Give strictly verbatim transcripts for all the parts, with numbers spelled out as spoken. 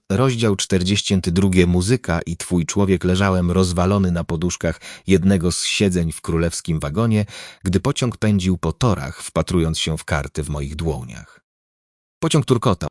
rozdział czterdziesty drugi. Muzyka i twój człowiek. Leżałem rozwalony na poduszkach jednego z siedzeń w królewskim wagonie, gdy pociąg pędził po torach, wpatrując się w karty w moich dłoniach. Pociąg turkotał,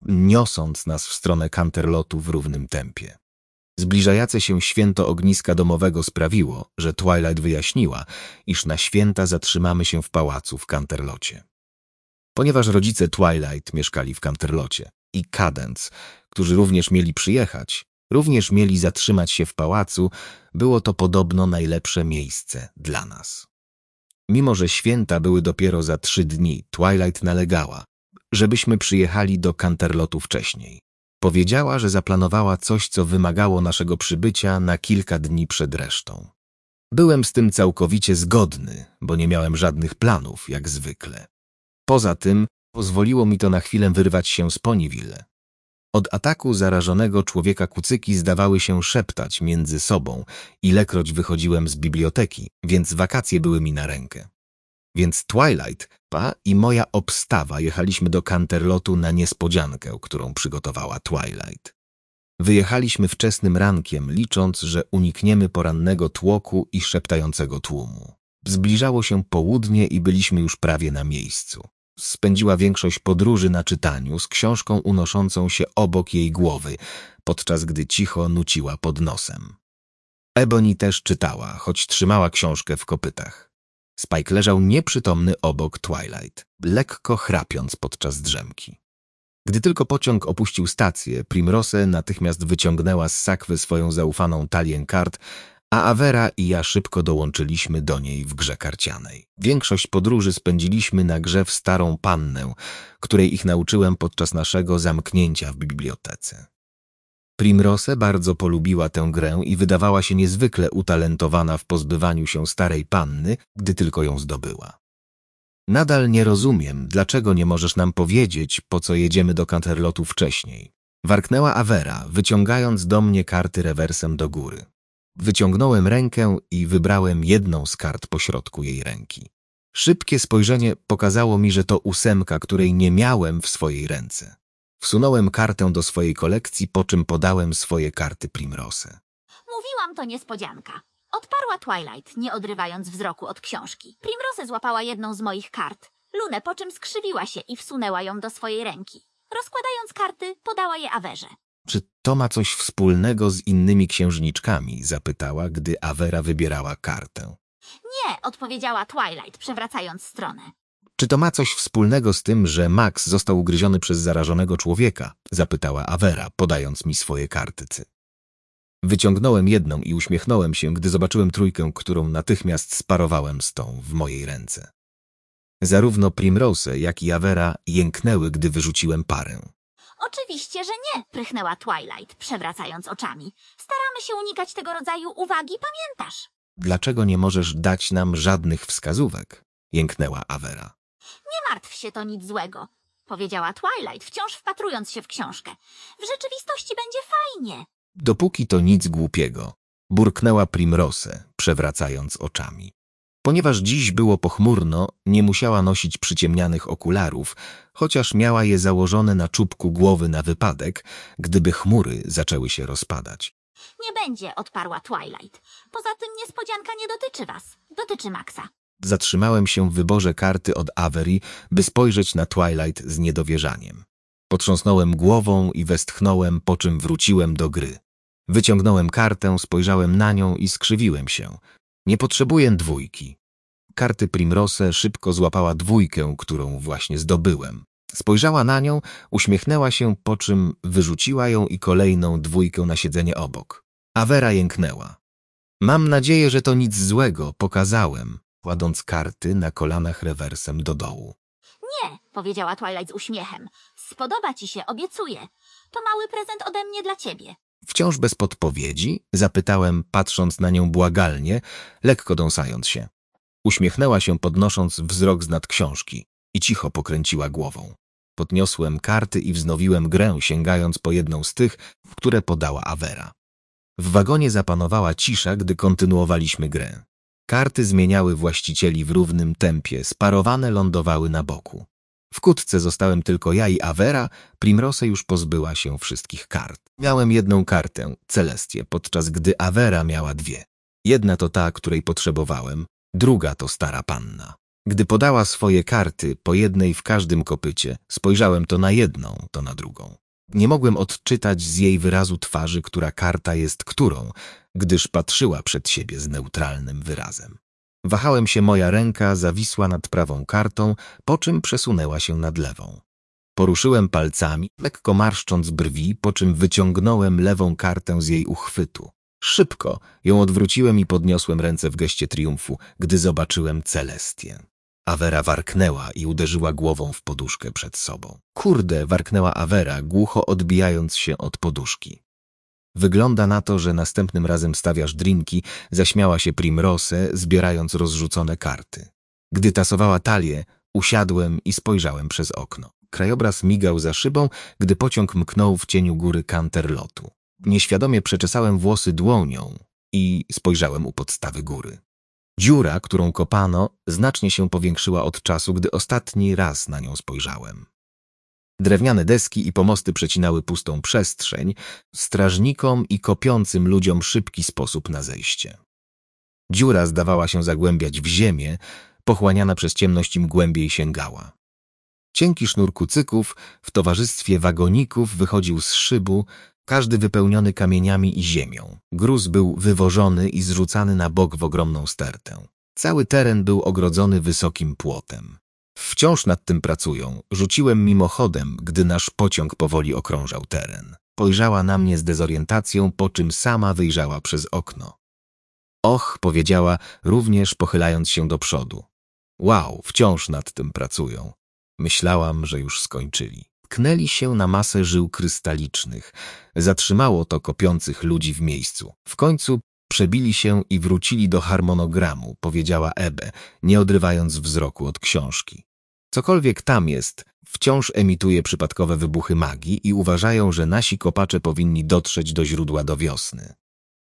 niosąc nas w stronę Canterlotu w równym tempie. Zbliżające się święto ogniska domowego sprawiło, że Twilight wyjaśniła, iż na święta zatrzymamy się w pałacu w Canterlocie. Ponieważ rodzice Twilight mieszkali w Canterlocie i Cadance, którzy również mieli przyjechać, również mieli zatrzymać się w pałacu, było to podobno najlepsze miejsce dla nas. Mimo że święta były dopiero za trzy dni, Twilight nalegała, żebyśmy przyjechali do Canterlotu wcześniej. Powiedziała, że zaplanowała coś, co wymagało naszego przybycia na kilka dni przed resztą. Byłem z tym całkowicie zgodny, bo nie miałem żadnych planów, jak zwykle. Poza tym pozwoliło mi to na chwilę wyrwać się z Ponyville. Od ataku zarażonego człowieka kucyki zdawały się szeptać między sobą, ilekroć wychodziłem z biblioteki, więc wakacje były mi na rękę. Więc Twilight, pa i moja obstawa jechaliśmy do Canterlotu na niespodziankę, którą przygotowała Twilight. Wyjechaliśmy wczesnym rankiem, licząc, że unikniemy porannego tłoku i szeptającego tłumu. Zbliżało się południe i byliśmy już prawie na miejscu. Spędziła większość podróży na czytaniu z książką unoszącą się obok jej głowy, podczas gdy cicho nuciła pod nosem. Ebony też czytała, choć trzymała książkę w kopytach. Spike leżał nieprzytomny obok Twilight, lekko chrapiąc podczas drzemki. Gdy tylko pociąg opuścił stację, Primrose natychmiast wyciągnęła z sakwy swoją zaufaną talię kart, a Avera i ja szybko dołączyliśmy do niej w grze karcianej. Większość podróży spędziliśmy na grze w Starą Pannę, której ich nauczyłem podczas naszego zamknięcia w bibliotece. Primrose bardzo polubiła tę grę i wydawała się niezwykle utalentowana w pozbywaniu się Starej Panny, gdy tylko ją zdobyła. Nadal nie rozumiem, dlaczego nie możesz nam powiedzieć, po co jedziemy do Canterlotu wcześniej. Warknęła Avera, wyciągając do mnie karty rewersem do góry. Wyciągnąłem rękę i wybrałem jedną z kart pośrodku jej ręki. Szybkie spojrzenie pokazało mi, że to ósemka, której nie miałem w swojej ręce. Wsunąłem kartę do swojej kolekcji, po czym podałem swoje karty Primrose. Mówiłam, to niespodzianka. Odparła Twilight, nie odrywając wzroku od książki. Primrose złapała jedną z moich kart, Lunę, po czym skrzywiła się i wsunęła ją do swojej ręki. Rozkładając karty, podała je Averze. Czy to ma coś wspólnego z innymi księżniczkami? Zapytała, gdy Avera wybierała kartę. Nie, odpowiedziała Twilight, przewracając stronę. Czy to ma coś wspólnego z tym, że Max został ugryziony przez zarażonego człowieka? Zapytała Avera, podając mi swoje kartycy. Wyciągnąłem jedną i uśmiechnąłem się, gdy zobaczyłem trójkę, którą natychmiast sparowałem z tą w mojej ręce. Zarówno Primrose, jak i Avera jęknęły, gdy wyrzuciłem parę. Oczywiście, że nie, prychnęła Twilight, przewracając oczami. Staramy się unikać tego rodzaju uwagi, pamiętasz? Dlaczego nie możesz dać nam żadnych wskazówek? Jęknęła Avera. Nie martw się, to nic złego, powiedziała Twilight, wciąż wpatrując się w książkę. W rzeczywistości będzie fajnie. Dopóki to nic głupiego, burknęła Primrose, przewracając oczami. Ponieważ dziś było pochmurno, nie musiała nosić przyciemnianych okularów, chociaż miała je założone na czubku głowy na wypadek, gdyby chmury zaczęły się rozpadać. Nie będzie, odparła Twilight. Poza tym niespodzianka nie dotyczy was, dotyczy Maxa. Zatrzymałem się w wyborze karty od Avery, by spojrzeć na Twilight z niedowierzaniem. Potrząsnąłem głową i westchnąłem, po czym wróciłem do gry. Wyciągnąłem kartę, spojrzałem na nią i skrzywiłem się. Nie potrzebuję dwójki. Karty Primrose szybko złapała dwójkę, którą właśnie zdobyłem. Spojrzała na nią, uśmiechnęła się, po czym wyrzuciła ją i kolejną dwójkę na siedzenie obok. Avera jęknęła. Mam nadzieję, że to nic złego, pokazałem, kładąc karty na kolanach rewersem do dołu. Nie, powiedziała Twilight z uśmiechem. Spodoba ci się, obiecuję. To mały prezent ode mnie dla ciebie. Wciąż bez podpowiedzi, zapytałem, patrząc na nią błagalnie, lekko dąsając się. Uśmiechnęła się, podnosząc wzrok z nad książki i cicho pokręciła głową. Podniosłem karty i wznowiłem grę, sięgając po jedną z tych, które podała Avera. W wagonie zapanowała cisza, gdy kontynuowaliśmy grę. Karty zmieniały właścicieli w równym tempie, sparowane lądowały na boku. Wkrótce zostałem tylko ja i Avera, Primrose już pozbyła się wszystkich kart. Miałem jedną kartę, Celestię, podczas gdy Avera miała dwie. Jedna to ta, której potrzebowałem, druga to stara panna. Gdy podała swoje karty, po jednej w każdym kopycie, spojrzałem to na jedną, to na drugą. Nie mogłem odczytać z jej wyrazu twarzy, która karta jest którą, gdyż patrzyła przed siebie z neutralnym wyrazem. Wahałem się, moja ręka zawisła nad prawą kartą, po czym przesunęła się nad lewą. Poruszyłem palcami, lekko marszcząc brwi, po czym wyciągnąłem lewą kartę z jej uchwytu. Szybko ją odwróciłem i podniosłem ręce w geście triumfu, gdy zobaczyłem Celestię. Avera warknęła i uderzyła głową w poduszkę przed sobą. Kurde, warknęła Avera, głucho odbijając się od poduszki. Wygląda na to, że następnym razem stawiasz drinki, zaśmiała się Primrose, zbierając rozrzucone karty. Gdy tasowała talię, usiadłem i spojrzałem przez okno. Krajobraz migał za szybą, gdy pociąg mknął w cieniu góry Canterlotu. Nieświadomie przeczesałem włosy dłonią i spojrzałem u podstawy góry. Dziura, którą kopano, znacznie się powiększyła od czasu, gdy ostatni raz na nią spojrzałem. Drewniane deski i pomosty przecinały pustą przestrzeń, strażnikom i kopiącym ludziom szybki sposób na zejście. Dziura zdawała się zagłębiać w ziemię, pochłaniana przez ciemność im głębiej sięgała. Cienki sznur kucyków w towarzystwie wagoników wychodził z szybu, każdy wypełniony kamieniami i ziemią. Gruz był wywożony i zrzucany na bok w ogromną stertę. Cały teren był ogrodzony wysokim płotem. Wciąż nad tym pracują. Rzuciłem mimochodem, gdy nasz pociąg powoli okrążał teren. Spojrzała na mnie z dezorientacją, po czym sama wyjrzała przez okno. Och, powiedziała, również pochylając się do przodu. Wow, wciąż nad tym pracują. Myślałam, że już skończyli. Tknęli się na masę żył krystalicznych. Zatrzymało to kopiących ludzi w miejscu. W końcu przebili się i wrócili do harmonogramu, powiedziała Ebe, nie odrywając wzroku od książki. Cokolwiek tam jest, wciąż emituje przypadkowe wybuchy magii i uważają, że nasi kopacze powinni dotrzeć do źródła do wiosny.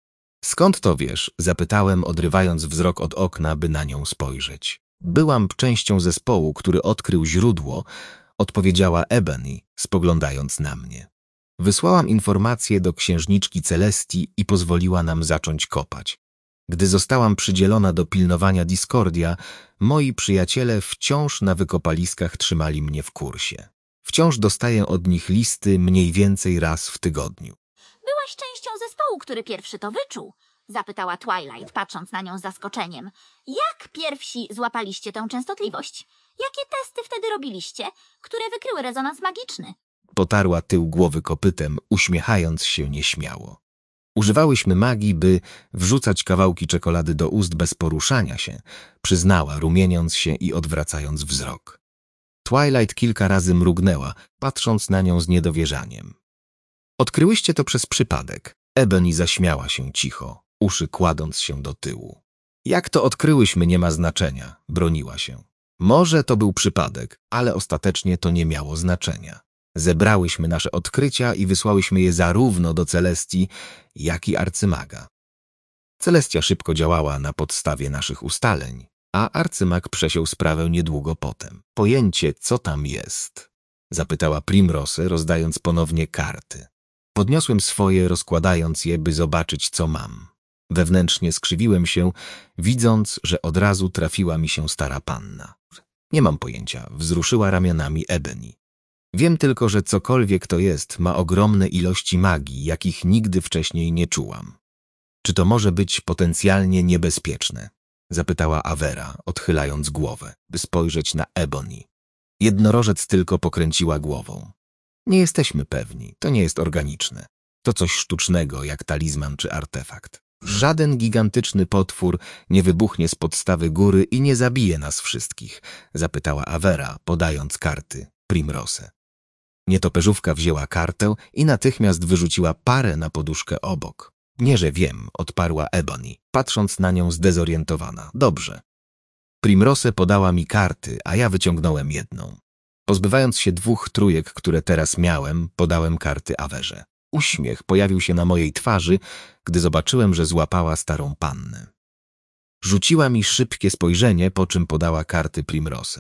Skąd to wiesz? Zapytałem, odrywając wzrok od okna, by na nią spojrzeć. Byłam częścią zespołu, który odkrył źródło, odpowiedziała Ebony, spoglądając na mnie. Wysłałam informację do księżniczki Celestii i pozwoliła nam zacząć kopać. Gdy zostałam przydzielona do pilnowania Discordia, moi przyjaciele wciąż na wykopaliskach trzymali mnie w kursie. Wciąż dostaję od nich listy mniej więcej raz w tygodniu. Byłaś częścią zespołu, który pierwszy to wyczuł, zapytała Twilight, patrząc na nią z zaskoczeniem. Jak pierwsi złapaliście tę częstotliwość? Jakie testy wtedy robiliście, które wykryły rezonans magiczny? Potarła tył głowy kopytem, uśmiechając się nieśmiało. Używałyśmy magii, by wrzucać kawałki czekolady do ust bez poruszania się, przyznała, rumieniąc się i odwracając wzrok. Twilight kilka razy mrugnęła, patrząc na nią z niedowierzaniem. Odkryłyście to przez przypadek. Ebony zaśmiała się cicho, uszy kładąc się do tyłu. Jak to odkryłyśmy, nie ma znaczenia, broniła się. Może to był przypadek, ale ostatecznie to nie miało znaczenia. Zebrałyśmy nasze odkrycia i wysłałyśmy je zarówno do Celestii, jak i arcymaga. Celestia szybko działała na podstawie naszych ustaleń, a arcymag przesiął sprawę niedługo potem. Pojęcie, co tam jest? Zapytała Primrose, rozdając ponownie karty. Podniosłem swoje, rozkładając je, by zobaczyć, co mam. Wewnętrznie skrzywiłem się, widząc, że od razu trafiła mi się stara panna. Nie mam pojęcia, wzruszyła ramionami Ebony. Wiem tylko, że cokolwiek to jest, ma ogromne ilości magii, jakich nigdy wcześniej nie czułam. Czy to może być potencjalnie niebezpieczne? Zapytała Avera, odchylając głowę, by spojrzeć na Ebony. Jednorożec tylko pokręciła głową. Nie jesteśmy pewni, to nie jest organiczne. To coś sztucznego, jak talizman czy artefakt. Żaden gigantyczny potwór nie wybuchnie z podstawy góry i nie zabije nas wszystkich, zapytała Avera, podając karty Primrose. Nietoperzówka wzięła kartę i natychmiast wyrzuciła parę na poduszkę obok. Nie, że wiem, odparła Ebony, patrząc na nią zdezorientowana. Dobrze. Primrose podała mi karty, a ja wyciągnąłem jedną. Pozbywając się dwóch trójek, które teraz miałem, podałem karty Averze. Uśmiech pojawił się na mojej twarzy, gdy zobaczyłem, że złapała starą pannę. Rzuciła mi szybkie spojrzenie, po czym podała karty Primrose.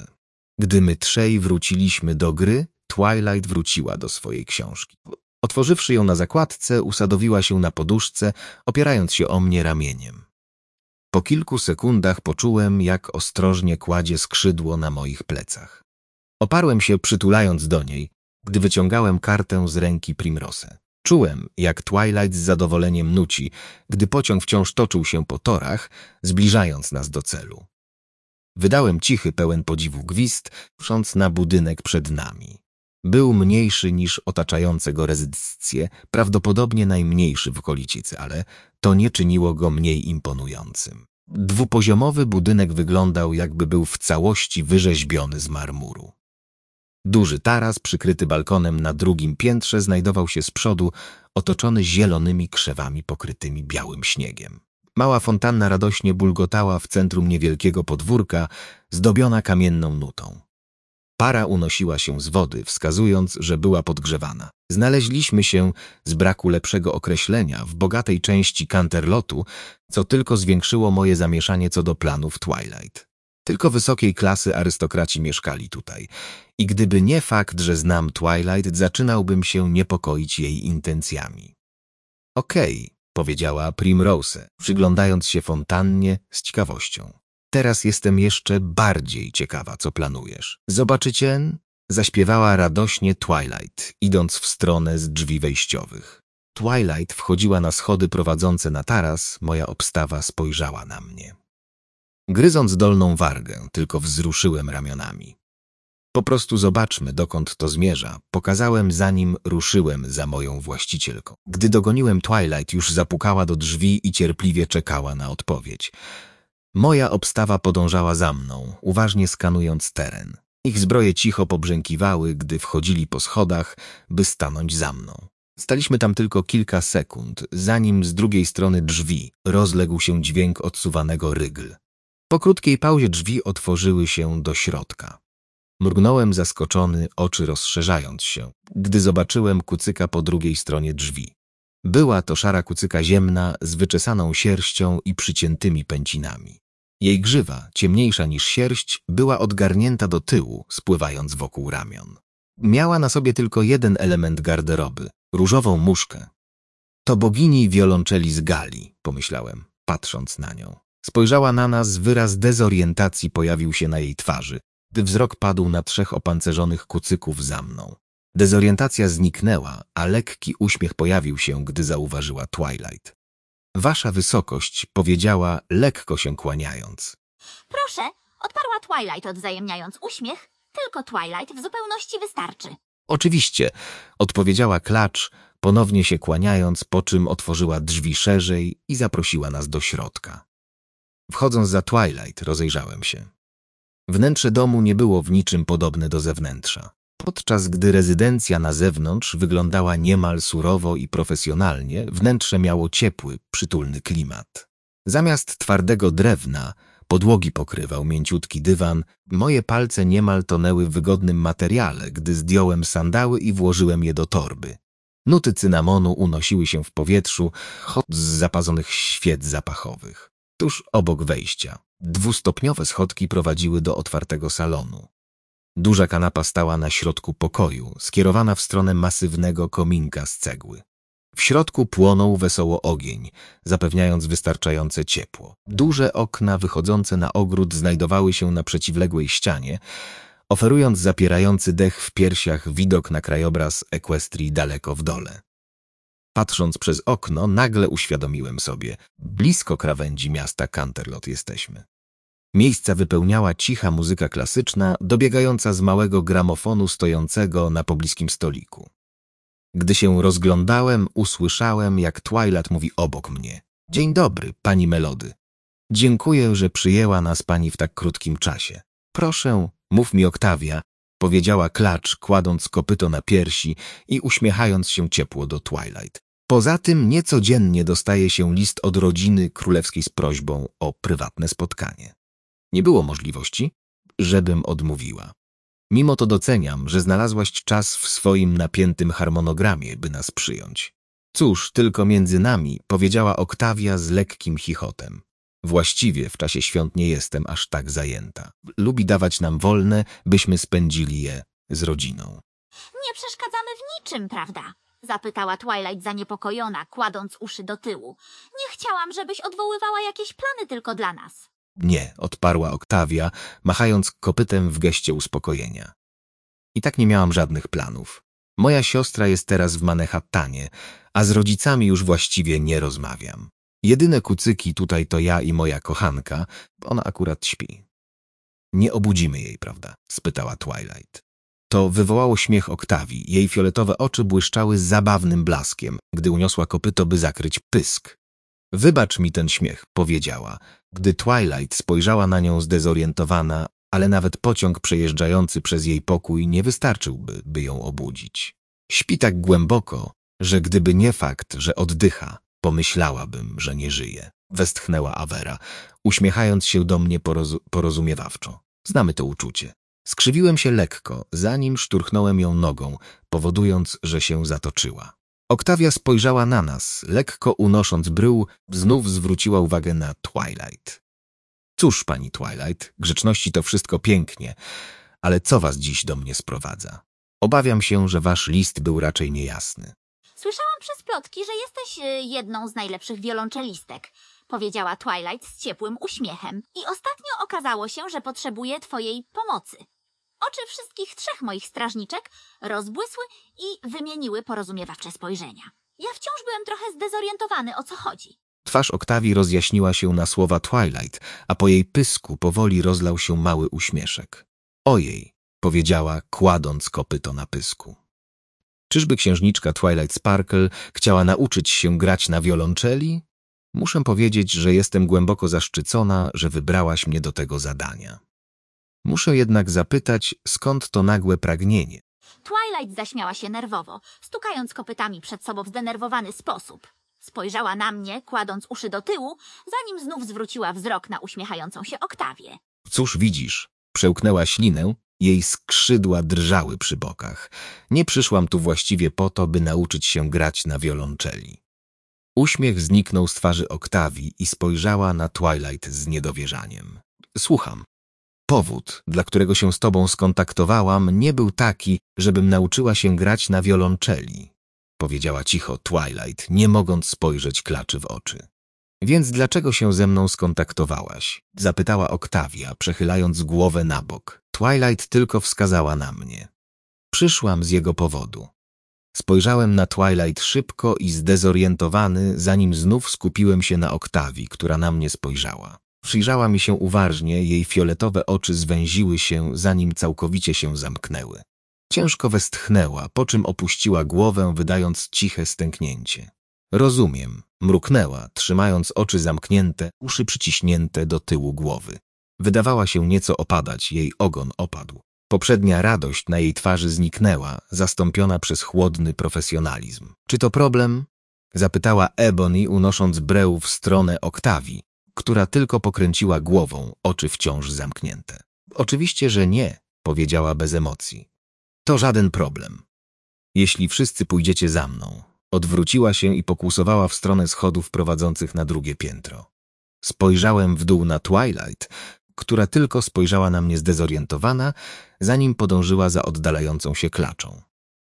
Gdy my trzej wróciliśmy do gry, Twilight wróciła do swojej książki. Otworzywszy ją na zakładce, usadowiła się na poduszce, opierając się o mnie ramieniem. Po kilku sekundach poczułem, jak ostrożnie kładzie skrzydło na moich plecach. Oparłem się, przytulając do niej, gdy wyciągałem kartę z ręki Primrose. Czułem, jak Twilight z zadowoleniem nuci, gdy pociąg wciąż toczył się po torach, zbliżając nas do celu. Wydałem cichy, pełen podziwu gwizd, patrząc na budynek przed nami. Był mniejszy niż otaczające go rezydencje, prawdopodobnie najmniejszy w okolicy, ale to nie czyniło go mniej imponującym. Dwupoziomowy budynek wyglądał, jakby był w całości wyrzeźbiony z marmuru. Duży taras, przykryty balkonem na drugim piętrze, znajdował się z przodu, otoczony zielonymi krzewami pokrytymi białym śniegiem. Mała fontanna radośnie bulgotała w centrum niewielkiego podwórka, zdobiona kamienną nutą. Para unosiła się z wody, wskazując, że była podgrzewana. Znaleźliśmy się, z braku lepszego określenia, w bogatej części Canterlotu, co tylko zwiększyło moje zamieszanie co do planów Twilight. Tylko wysokiej klasy arystokraci mieszkali tutaj i gdyby nie fakt, że znam Twilight, zaczynałbym się niepokoić jej intencjami. Okej, okay, powiedziała Primrose, przyglądając się fontannie z ciekawością. Teraz jestem jeszcze bardziej ciekawa, co planujesz. Zobaczycie? Zaśpiewała radośnie Twilight, idąc w stronę z drzwi wejściowych. Twilight wchodziła na schody prowadzące na taras, moja obstawa spojrzała na mnie. Gryząc dolną wargę, tylko wzruszyłem ramionami. Po prostu zobaczmy, dokąd to zmierza. Pokazałem, zanim ruszyłem za moją właścicielką. Gdy dogoniłem Twilight, już zapukała do drzwi i cierpliwie czekała na odpowiedź. Moja obstawa podążała za mną, uważnie skanując teren. Ich zbroje cicho pobrzękiwały, gdy wchodzili po schodach, by stanąć za mną. Staliśmy tam tylko kilka sekund, zanim z drugiej strony drzwi rozległ się dźwięk odsuwanego rygl. Po krótkiej pauzie drzwi otworzyły się do środka. Mrugnąłem zaskoczony, oczy rozszerzając się, gdy zobaczyłem kucyka po drugiej stronie drzwi. Była to szara kucyka ziemna z wyczesaną sierścią i przyciętymi pęcinami. Jej grzywa, ciemniejsza niż sierść, była odgarnięta do tyłu, spływając wokół ramion. Miała na sobie tylko jeden element garderoby – różową muszkę. To bogini wiolonczeli z Galii, pomyślałem, patrząc na nią. Spojrzała na nas, wyraz dezorientacji pojawił się na jej twarzy, gdy wzrok padł na trzech opancerzonych kucyków za mną. Dezorientacja zniknęła, a lekki uśmiech pojawił się, gdy zauważyła Twilight. Wasza wysokość, powiedziała, lekko się kłaniając. Proszę, odparła Twilight, odwzajemniając uśmiech. Tylko Twilight w zupełności wystarczy. Oczywiście, odpowiedziała klacz, ponownie się kłaniając, po czym otworzyła drzwi szerzej i zaprosiła nas do środka. Wchodząc za Twilight, rozejrzałem się. Wnętrze domu nie było w niczym podobne do zewnętrza. Podczas gdy rezydencja na zewnątrz wyglądała niemal surowo i profesjonalnie, wnętrze miało ciepły, przytulny klimat. Zamiast twardego drewna, podłogi pokrywał mięciutki dywan, moje palce niemal tonęły w wygodnym materiale, gdy zdjąłem sandały i włożyłem je do torby. Nuty cynamonu unosiły się w powietrzu, choć z zapazonych świec zapachowych. Tuż obok wejścia. Dwustopniowe schodki prowadziły do otwartego salonu. Duża kanapa stała na środku pokoju, skierowana w stronę masywnego kominka z cegły. W środku płonął wesoło ogień, zapewniając wystarczające ciepło. Duże okna wychodzące na ogród znajdowały się na przeciwległej ścianie, oferując zapierający dech w piersiach widok na krajobraz Equestrii daleko w dole. Patrząc przez okno, nagle uświadomiłem sobie, blisko krawędzi miasta Canterlot jesteśmy. Miejsca wypełniała cicha muzyka klasyczna, dobiegająca z małego gramofonu stojącego na pobliskim stoliku. Gdy się rozglądałem, usłyszałem, jak Twilight mówi obok mnie. Dzień dobry, pani Melody. Dziękuję, że przyjęła nas pani w tak krótkim czasie. Proszę, mów mi Oktawia, powiedziała klacz, kładąc kopyto na piersi i uśmiechając się ciepło do Twilight. Poza tym niecodziennie dostaje się list od rodziny królewskiej z prośbą o prywatne spotkanie. Nie było możliwości, żebym odmówiła. Mimo to doceniam, że znalazłaś czas w swoim napiętym harmonogramie, by nas przyjąć. Cóż, tylko między nami, powiedziała Oktawia z lekkim chichotem. Właściwie w czasie świąt nie jestem aż tak zajęta. Lubi dawać nam wolne, byśmy spędzili je z rodziną. Nie przeszkadzamy w niczym, prawda? Zapytała Twilight zaniepokojona, kładąc uszy do tyłu. Nie chciałam, żebyś odwoływała jakieś plany tylko dla nas. Nie, odparła Oktawia, machając kopytem w geście uspokojenia. I tak nie miałam żadnych planów. Moja siostra jest teraz w Manhattanie, a z rodzicami już właściwie nie rozmawiam. Jedyne kucyki tutaj to ja i moja kochanka, ona akurat śpi. Nie obudzimy jej, prawda? Spytała Twilight. To wywołało śmiech Oktawii. Jej fioletowe oczy błyszczały zabawnym blaskiem, gdy uniosła kopyto, by zakryć pysk. Wybacz mi ten śmiech, powiedziała, gdy Twilight spojrzała na nią zdezorientowana, ale nawet pociąg przejeżdżający przez jej pokój nie wystarczyłby, by ją obudzić. Śpi tak głęboko, że gdyby nie fakt, że oddycha, pomyślałabym, że nie żyje. Westchnęła Avera, uśmiechając się do mnie poroz porozumiewawczo. Znamy to uczucie. Skrzywiłem się lekko, zanim szturchnąłem ją nogą, powodując, że się zatoczyła. Oktawia spojrzała na nas, lekko unosząc brył, znów zwróciła uwagę na Twilight. Cóż, pani Twilight, grzeczności to wszystko pięknie, ale co was dziś do mnie sprowadza? Obawiam się, że wasz list był raczej niejasny. Słyszałam przez plotki, że jesteś y, jedną z najlepszych wiolonczelistek, powiedziała Twilight z ciepłym uśmiechem. I ostatnio okazało się, że potrzebuję twojej pomocy. Oczy wszystkich trzech moich strażniczek rozbłysły i wymieniły porozumiewawcze spojrzenia. Ja wciąż byłem trochę zdezorientowany, o co chodzi. Twarz Oktawii rozjaśniła się na słowa Twilight, a po jej pysku powoli rozlał się mały uśmieszek. Ojej, powiedziała, kładąc kopyto na pysku. Czyżby księżniczka Twilight Sparkle chciała nauczyć się grać na wiolonczeli? Muszę powiedzieć, że jestem głęboko zaszczycona, że wybrałaś mnie do tego zadania. Muszę jednak zapytać, skąd to nagłe pragnienie? Twilight zaśmiała się nerwowo, stukając kopytami przed sobą w zdenerwowany sposób. Spojrzała na mnie, kładąc uszy do tyłu, zanim znów zwróciła wzrok na uśmiechającą się Oktawię. Cóż widzisz? Przełknęła ślinę, jej skrzydła drżały przy bokach. Nie przyszłam tu właściwie po to, by nauczyć się grać na wiolonczeli. Uśmiech zniknął z twarzy Oktawii i spojrzała na Twilight z niedowierzaniem. Słucham. Powód, dla którego się z tobą skontaktowałam, nie był taki, żebym nauczyła się grać na wiolonczeli, powiedziała cicho Twilight, nie mogąc spojrzeć klaczy w oczy. Więc dlaczego się ze mną skontaktowałaś? Zapytała Oktawia, przechylając głowę na bok. Twilight tylko wskazała na mnie. Przyszłam z jego powodu. Spojrzałem na Twilight szybko i zdezorientowany, zanim znów skupiłem się na Oktawii, która na mnie spojrzała. Przyjrzała mi się uważnie, jej fioletowe oczy zwęziły się, zanim całkowicie się zamknęły. Ciężko westchnęła, po czym opuściła głowę, wydając ciche stęknięcie. Rozumiem, mruknęła, trzymając oczy zamknięte, uszy przyciśnięte do tyłu głowy. Wydawała się nieco opadać, jej ogon opadł. Poprzednia radość na jej twarzy zniknęła, zastąpiona przez chłodny profesjonalizm. Czy to problem? Zapytała Ebony, unosząc breł w stronę Oktawii, która tylko pokręciła głową, oczy wciąż zamknięte. Oczywiście, że nie, powiedziała bez emocji. To żaden problem. Jeśli wszyscy pójdziecie za mną. Odwróciła się i pokłusowała w stronę schodów prowadzących na drugie piętro. Spojrzałem w dół na Twilight, która tylko spojrzała na mnie zdezorientowana, zanim podążyła za oddalającą się klaczą.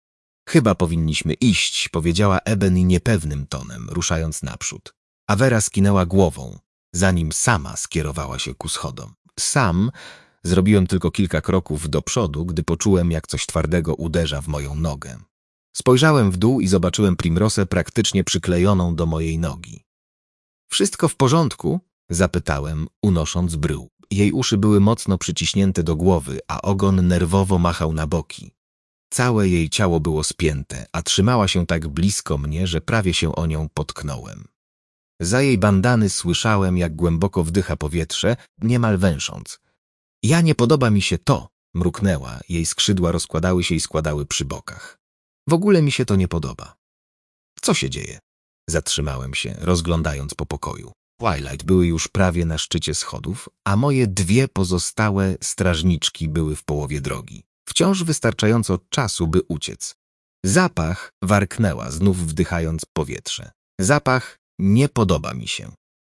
Chyba powinniśmy iść, powiedziała Ebony niepewnym tonem, ruszając naprzód. Avera skinęła głową, zanim sama skierowała się ku schodom. Sam zrobiłem tylko kilka kroków do przodu, gdy poczułem, jak coś twardego uderza w moją nogę. Spojrzałem w dół i zobaczyłem Primrosę praktycznie przyklejoną do mojej nogi. Wszystko w porządku? Zapytałem, unosząc brył. Jej uszy były mocno przyciśnięte do głowy, a ogon nerwowo machał na boki. Całe jej ciało było spięte, a trzymała się tak blisko mnie, że prawie się o nią potknąłem. Za jej bandany słyszałem, jak głęboko wdycha powietrze, niemal węsząc. Ja nie podoba mi się to, mruknęła, jej skrzydła rozkładały się i składały przy bokach. W ogóle mi się to nie podoba. Co się dzieje? Zatrzymałem się, rozglądając po pokoju. Twilight były już prawie na szczycie schodów, a moje dwie pozostałe strażniczki były w połowie drogi. Wciąż wystarczająco czasu, by uciec. Zapach, warknęła, znów wdychając powietrze. Zapach nie podoba mi się.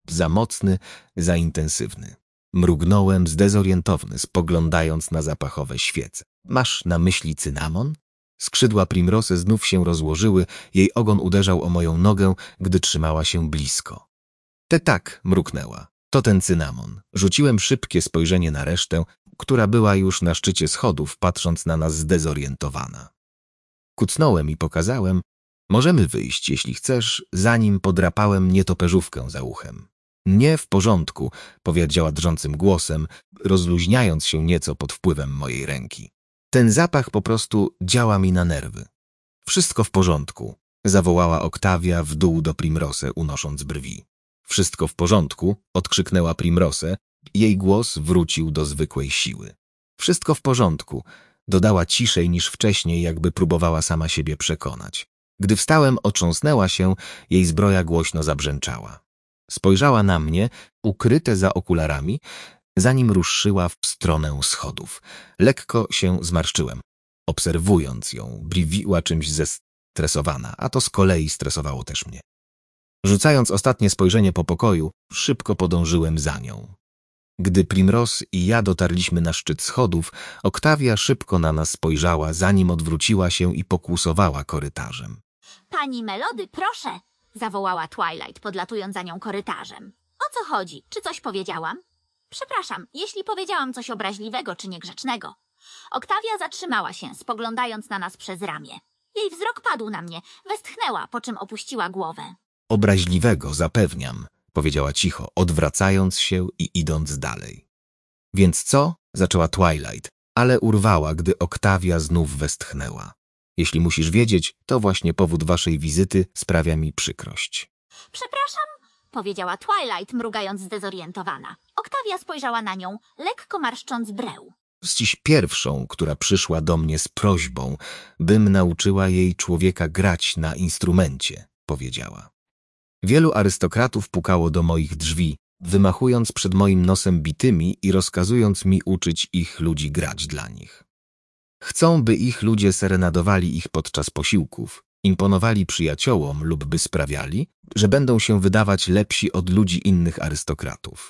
Za mocny, za intensywny. Mrugnąłem zdezorientowany, spoglądając na zapachowe świece. Masz na myśli cynamon? Skrzydła Primrose znów się rozłożyły, jej ogon uderzał o moją nogę, gdy trzymała się blisko. Te tak, mruknęła. To ten cynamon. Rzuciłem szybkie spojrzenie na resztę, która była już na szczycie schodów, patrząc na nas zdezorientowana. Kucnąłem i pokazałem, możemy wyjść, jeśli chcesz, zanim podrapałem nietoperzówkę za uchem. Nie w porządku, powiedziała drżącym głosem, rozluźniając się nieco pod wpływem mojej ręki. Ten zapach po prostu działa mi na nerwy. Wszystko w porządku, zawołała Oktawia w dół do Primrose, unosząc brwi. Wszystko w porządku, odkrzyknęła Primrose. Jej głos wrócił do zwykłej siły. Wszystko w porządku, dodała ciszej niż wcześniej, jakby próbowała sama siebie przekonać. Gdy wstałem, otrząsnęła się, jej zbroja głośno zabrzęczała. Spojrzała na mnie, ukryte za okularami, zanim ruszyła w stronę schodów. Lekko się zmarszczyłem. Obserwując ją, brwiła czymś zestresowana, a to z kolei stresowało też mnie. Rzucając ostatnie spojrzenie po pokoju, szybko podążyłem za nią. Gdy Primrose i ja dotarliśmy na szczyt schodów, Oktawia szybko na nas spojrzała, zanim odwróciła się i pokłusowała korytarzem. Pani Melody, proszę! Zawołała Twilight, podlatując za nią korytarzem. O co chodzi? Czy coś powiedziałam? Przepraszam, jeśli powiedziałam coś obraźliwego czy niegrzecznego. Oktawia zatrzymała się, spoglądając na nas przez ramię. Jej wzrok padł na mnie, westchnęła, po czym opuściła głowę. Obraźliwego, zapewniam, powiedziała cicho, odwracając się i idąc dalej. Więc co? Zaczęła Twilight, ale urwała, gdy Oktawia znów westchnęła. Jeśli musisz wiedzieć, to właśnie powód waszej wizyty sprawia mi przykrość. Przepraszam, powiedziała Twilight, mrugając zdezorientowana. Oktawia spojrzała na nią, lekko marszcząc breł. Jesteś pierwszą, która przyszła do mnie z prośbą, bym nauczyła jej człowieka grać na instrumencie, powiedziała. Wielu arystokratów pukało do moich drzwi, wymachując przed moim nosem bitymi i rozkazując mi uczyć ich ludzi grać dla nich. Chcą, by ich ludzie serenadowali ich podczas posiłków, imponowali przyjaciołom lub by sprawiali, że będą się wydawać lepsi od ludzi innych arystokratów.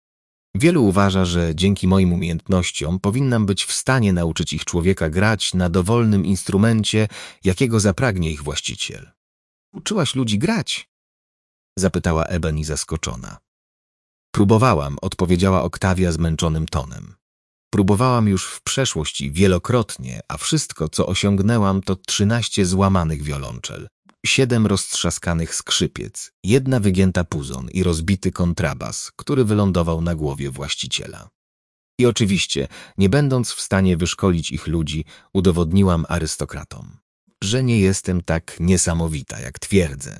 Wielu uważa, że dzięki moim umiejętnościom powinnam być w stanie nauczyć ich człowieka grać na dowolnym instrumencie, jakiego zapragnie ich właściciel. Uczyłaś ludzi grać? Zapytała Ebony zaskoczona. Próbowałam, odpowiedziała Oktawia zmęczonym tonem. Próbowałam już w przeszłości wielokrotnie, a wszystko, co osiągnęłam, to trzynaście złamanych wiolonczel, siedem roztrzaskanych skrzypiec, jedna wygięta puzon i rozbity kontrabas, który wylądował na głowie właściciela. I oczywiście, nie będąc w stanie wyszkolić ich ludzi, udowodniłam arystokratom, że nie jestem tak niesamowita, jak twierdzę.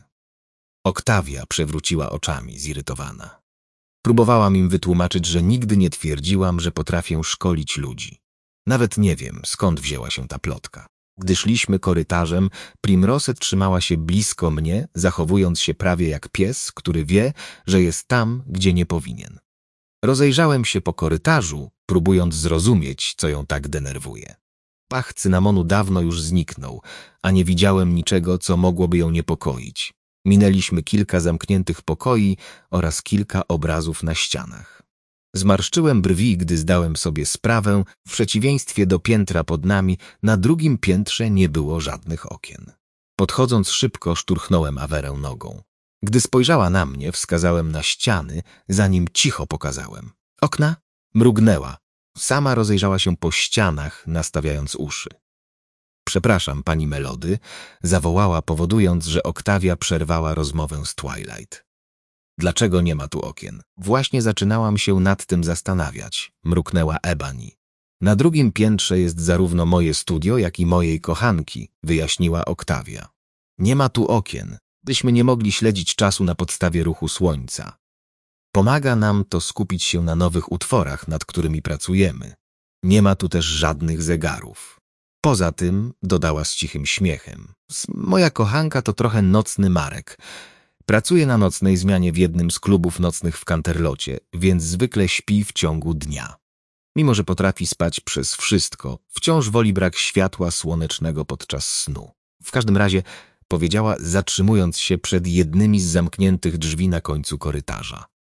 Oktawia przewróciła oczami, zirytowana. Próbowałam im wytłumaczyć, że nigdy nie twierdziłam, że potrafię szkolić ludzi. Nawet nie wiem, skąd wzięła się ta plotka. Gdy szliśmy korytarzem, Primrose trzymała się blisko mnie, zachowując się prawie jak pies, który wie, że jest tam, gdzie nie powinien. Rozejrzałem się po korytarzu, próbując zrozumieć, co ją tak denerwuje. Pach cynamonu dawno już zniknął, a nie widziałem niczego, co mogłoby ją niepokoić. Minęliśmy kilka zamkniętych pokoi oraz kilka obrazów na ścianach. Zmarszczyłem brwi, gdy zdałem sobie sprawę, w przeciwieństwie do piętra pod nami, na drugim piętrze nie było żadnych okien. Podchodząc szybko, szturchnąłem Averę nogą. Gdy spojrzała na mnie, wskazałem na ściany, zanim cicho pokazałem. Okna? Mrugnęła. Sama rozejrzała się po ścianach, nastawiając uszy. Przepraszam, pani Melody, zawołała, powodując, że Oktawia przerwała rozmowę z Twilight. Dlaczego nie ma tu okien? Właśnie zaczynałam się nad tym zastanawiać, mruknęła Ebony. Na drugim piętrze jest zarówno moje studio, jak i mojej kochanki, wyjaśniła Oktawia. Nie ma tu okien, byśmy nie mogli śledzić czasu na podstawie ruchu słońca. Pomaga nam to skupić się na nowych utworach, nad którymi pracujemy. Nie ma tu też żadnych zegarów. Poza tym, dodała z cichym śmiechem, moja kochanka to trochę nocny Marek. Pracuje na nocnej zmianie w jednym z klubów nocnych w Canterlocie, więc zwykle śpi w ciągu dnia. Mimo że potrafi spać przez wszystko, wciąż woli brak światła słonecznego podczas snu. W każdym razie, powiedziała, zatrzymując się przed jednymi z zamkniętych drzwi na końcu korytarza.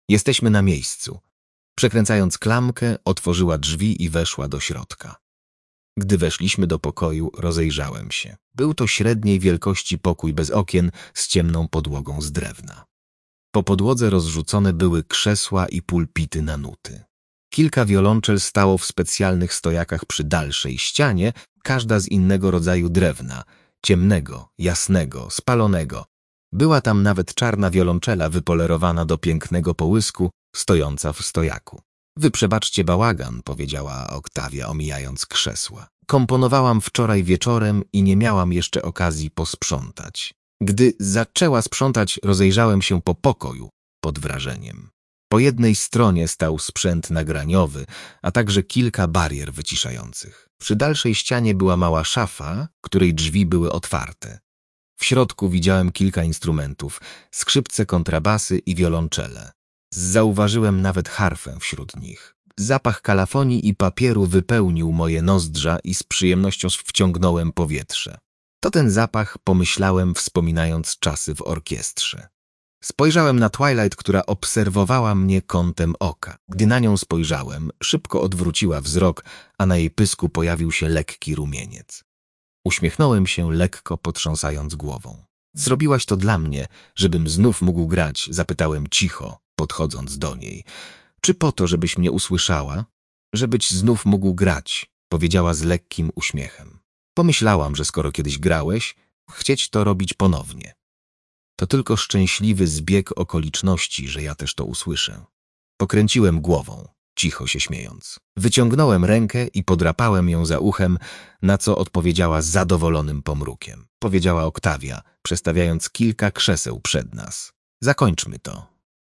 Jesteśmy na miejscu. Przekręcając klamkę, otworzyła drzwi i weszła do środka. Gdy weszliśmy do pokoju, rozejrzałem się. Był to średniej wielkości pokój bez okien z ciemną podłogą z drewna. Po podłodze rozrzucone były krzesła i pulpity na nuty. Kilka wiolonczel stało w specjalnych stojakach przy dalszej ścianie, każda z innego rodzaju drewna, ciemnego, jasnego, spalonego. Była tam nawet czarna wiolonczela wypolerowana do pięknego połysku, stojąca w stojaku. Wy przebaczcie bałagan, powiedziała Oktawia, omijając krzesła. Komponowałam wczoraj wieczorem i nie miałam jeszcze okazji posprzątać. Gdy zaczęła sprzątać, rozejrzałem się po pokoju pod wrażeniem. Po jednej stronie stał sprzęt nagraniowy, a także kilka barier wyciszających. Przy dalszej ścianie była mała szafa, której drzwi były otwarte. W środku widziałem kilka instrumentów, skrzypce, kontrabasy i wiolonczele. Zauważyłem nawet harfę wśród nich. Zapach kalafonii i papieru wypełnił moje nozdrza i z przyjemnością wciągnąłem powietrze. To ten zapach, pomyślałem, wspominając czasy w orkiestrze. Spojrzałem na Twilight, która obserwowała mnie kątem oka. Gdy na nią spojrzałem, szybko odwróciła wzrok, a na jej pysku pojawił się lekki rumieniec. Uśmiechnąłem się, lekko potrząsając głową. Zrobiłaś to dla mnie, żebym znów mógł grać, zapytałem cicho, podchodząc do niej. Czy po to, żebyś mnie usłyszała? Żebyś znów mógł grać, powiedziała z lekkim uśmiechem. Pomyślałam, że skoro kiedyś grałeś, chcieć to robić ponownie. To tylko szczęśliwy zbieg okoliczności, że ja też to usłyszę. Pokręciłem głową, cicho się śmiejąc. Wyciągnąłem rękę i podrapałem ją za uchem, na co odpowiedziała zadowolonym pomrukiem. Powiedziała Oktawia, przestawiając kilka krzeseł przed nas. Zakończmy to.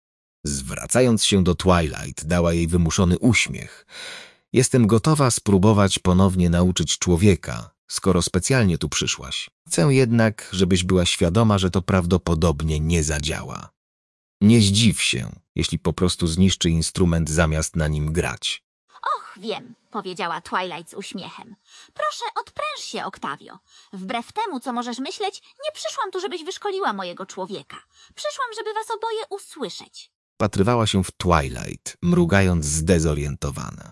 Zwracając się do Twilight, dała jej wymuszony uśmiech. Jestem gotowa spróbować ponownie nauczyć człowieka, skoro specjalnie tu przyszłaś. Chcę jednak, żebyś była świadoma, że to prawdopodobnie nie zadziała. Nie zdziw się, jeśli po prostu zniszczy instrument zamiast na nim grać. Och, wiem, powiedziała Twilight z uśmiechem. Proszę, odpręż się, Oktawio. Wbrew temu, co możesz myśleć, nie przyszłam tu, żebyś wyszkoliła mojego człowieka. Przyszłam, żeby was oboje usłyszeć. Patrywała się w Twilight, mrugając zdezorientowana.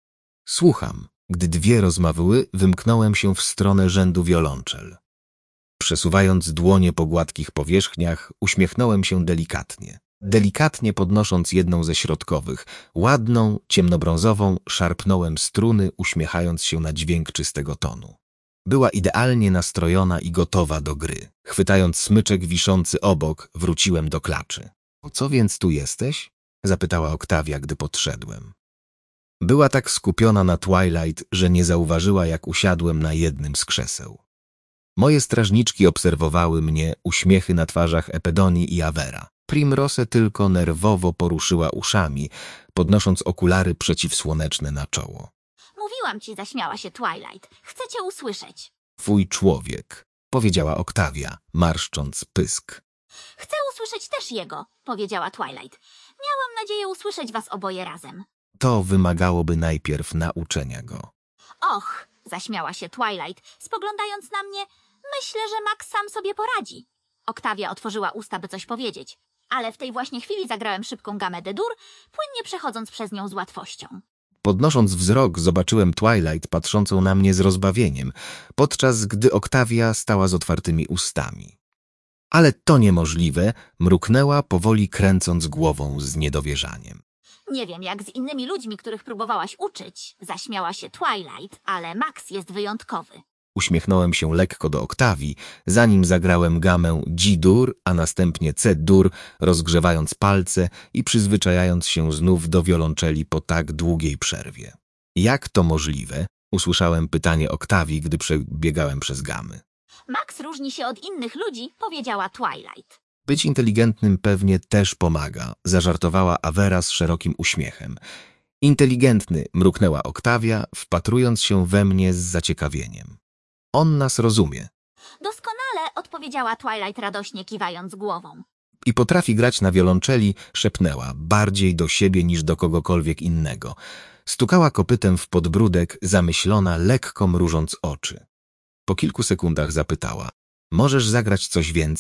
Słucham. Gdy dwie rozmawiały, wymknąłem się w stronę rzędu wiolonczel. Przesuwając dłonie po gładkich powierzchniach, uśmiechnąłem się delikatnie. Delikatnie podnosząc jedną ze środkowych, ładną, ciemnobrązową, szarpnąłem struny, uśmiechając się na dźwięk czystego tonu. Była idealnie nastrojona i gotowa do gry. Chwytając smyczek wiszący obok, wróciłem do klaczy. — Po co więc tu jesteś? — zapytała Oktawia, gdy podszedłem. Była tak skupiona na Twilight, że nie zauważyła, jak usiadłem na jednym z krzeseł. Moje strażniczki obserwowały mnie, uśmiechy na twarzach Epedonii i Avera. Primrose tylko nerwowo poruszyła uszami, podnosząc okulary przeciwsłoneczne na czoło. Mówiłam ci, zaśmiała się Twilight. Chcę cię usłyszeć. Twój człowiek, powiedziała Oktawia, marszcząc pysk. Chcę usłyszeć też jego, powiedziała Twilight. Miałam nadzieję usłyszeć was oboje razem. To wymagałoby najpierw nauczenia go. Och, zaśmiała się Twilight, spoglądając na mnie. Myślę, że Max sam sobie poradzi. Oktawia otworzyła usta, by coś powiedzieć, ale w tej właśnie chwili zagrałem szybką gamę de dur, płynnie przechodząc przez nią z łatwością. Podnosząc wzrok, zobaczyłem Twilight patrzącą na mnie z rozbawieniem, podczas gdy Oktawia stała z otwartymi ustami. Ale to niemożliwe, mruknęła, powoli kręcąc głową z niedowierzaniem. Nie wiem, jak z innymi ludźmi, których próbowałaś uczyć, zaśmiała się Twilight, ale Max jest wyjątkowy. Uśmiechnąłem się lekko do Oktawii, zanim zagrałem gamę G-dur, a następnie C-dur, rozgrzewając palce i przyzwyczajając się znów do wiolonczeli po tak długiej przerwie. Jak to możliwe? Usłyszałem pytanie Oktawii, gdy przebiegałem przez gamy. Max różni się od innych ludzi, powiedziała Twilight. Być inteligentnym pewnie też pomaga, zażartowała Avera z szerokim uśmiechem. Inteligentny, mruknęła Oktawia, wpatrując się we mnie z zaciekawieniem. On nas rozumie. Doskonale, odpowiedziała Twilight radośnie, kiwając głową. I potrafi grać na wiolonczeli, szepnęła, bardziej do siebie niż do kogokolwiek innego. Stukała kopytem w podbródek, zamyślona, lekko mrużąc oczy. Po kilku sekundach zapytała, możesz zagrać coś więcej?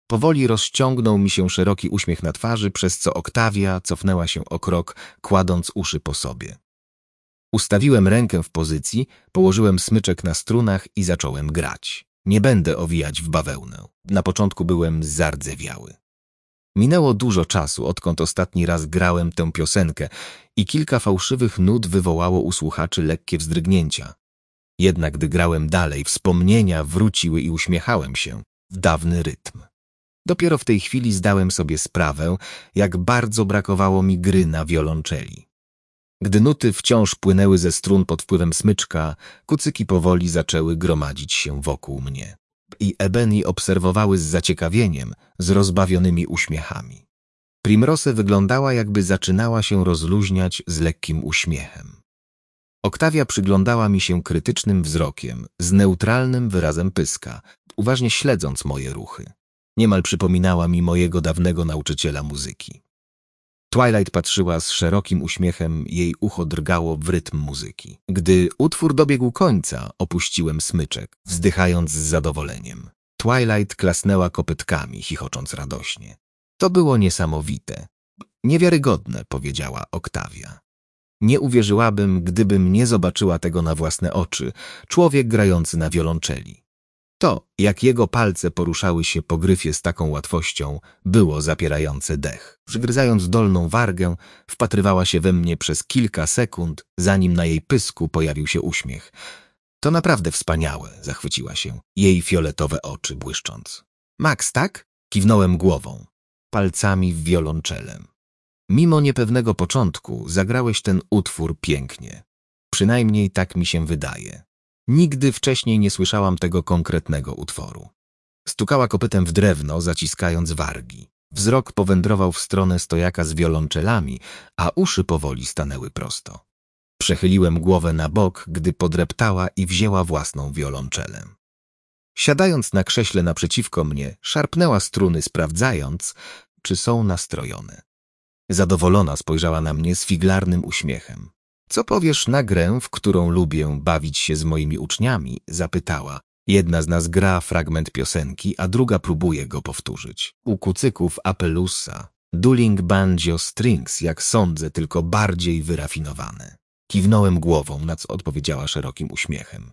Powoli rozciągnął mi się szeroki uśmiech na twarzy, przez co Oktawia cofnęła się o krok, kładąc uszy po sobie. Ustawiłem rękę w pozycji, położyłem smyczek na strunach i zacząłem grać. Nie będę owijać w bawełnę. Na początku byłem zardzewiały. Minęło dużo czasu, odkąd ostatni raz grałem tę piosenkę i kilka fałszywych nut wywołało u słuchaczy lekkie wzdrygnięcia. Jednak gdy grałem dalej, wspomnienia wróciły i uśmiechałem się w dawny rytm. Dopiero w tej chwili zdałem sobie sprawę, jak bardzo brakowało mi gry na wiolonczeli. Gdy nuty wciąż płynęły ze strun pod wpływem smyczka, kucyki powoli zaczęły gromadzić się wokół mnie. I Ebony obserwowały z zaciekawieniem, z rozbawionymi uśmiechami. Primrose wyglądała, jakby zaczynała się rozluźniać z lekkim uśmiechem. Oktawia przyglądała mi się krytycznym wzrokiem, z neutralnym wyrazem pyska, uważnie śledząc moje ruchy. Niemal przypominała mi mojego dawnego nauczyciela muzyki. Twilight patrzyła z szerokim uśmiechem, jej ucho drgało w rytm muzyki. Gdy utwór dobiegł końca, opuściłem smyczek, wzdychając z zadowoleniem. Twilight klasnęła kopytkami, chichocząc radośnie. To było niesamowite. Niewiarygodne, powiedziała Oktawia. Nie uwierzyłabym, gdybym nie zobaczyła tego na własne oczy, człowiek grający na wiolonczeli. To, jak jego palce poruszały się po gryfie z taką łatwością, było zapierające dech. Przygryzając dolną wargę, wpatrywała się we mnie przez kilka sekund, zanim na jej pysku pojawił się uśmiech. To naprawdę wspaniałe, zachwyciła się, jej fioletowe oczy błyszcząc. Max, tak? Kiwnąłem głową, palcami w wiolonczelę. Mimo niepewnego początku zagrałeś ten utwór pięknie. Przynajmniej tak mi się wydaje. Nigdy wcześniej nie słyszałam tego konkretnego utworu. Stukała kopytem w drewno, zaciskając wargi. Wzrok powędrował w stronę stojaka z wiolonczelami, a uszy powoli stanęły prosto. Przechyliłem głowę na bok, gdy podreptała i wzięła własną wiolonczelę. Siadając na krześle naprzeciwko mnie, szarpnęła struny, sprawdzając, czy są nastrojone. Zadowolona spojrzała na mnie z figlarnym uśmiechem. Co powiesz na grę, w którą lubię bawić się z moimi uczniami? Zapytała. Jedna z nas gra fragment piosenki, a druga próbuje go powtórzyć. U kucyków Apelusa, dueling banjo strings, jak sądzę, tylko bardziej wyrafinowane. Kiwnąłem głową, na co odpowiedziała szerokim uśmiechem.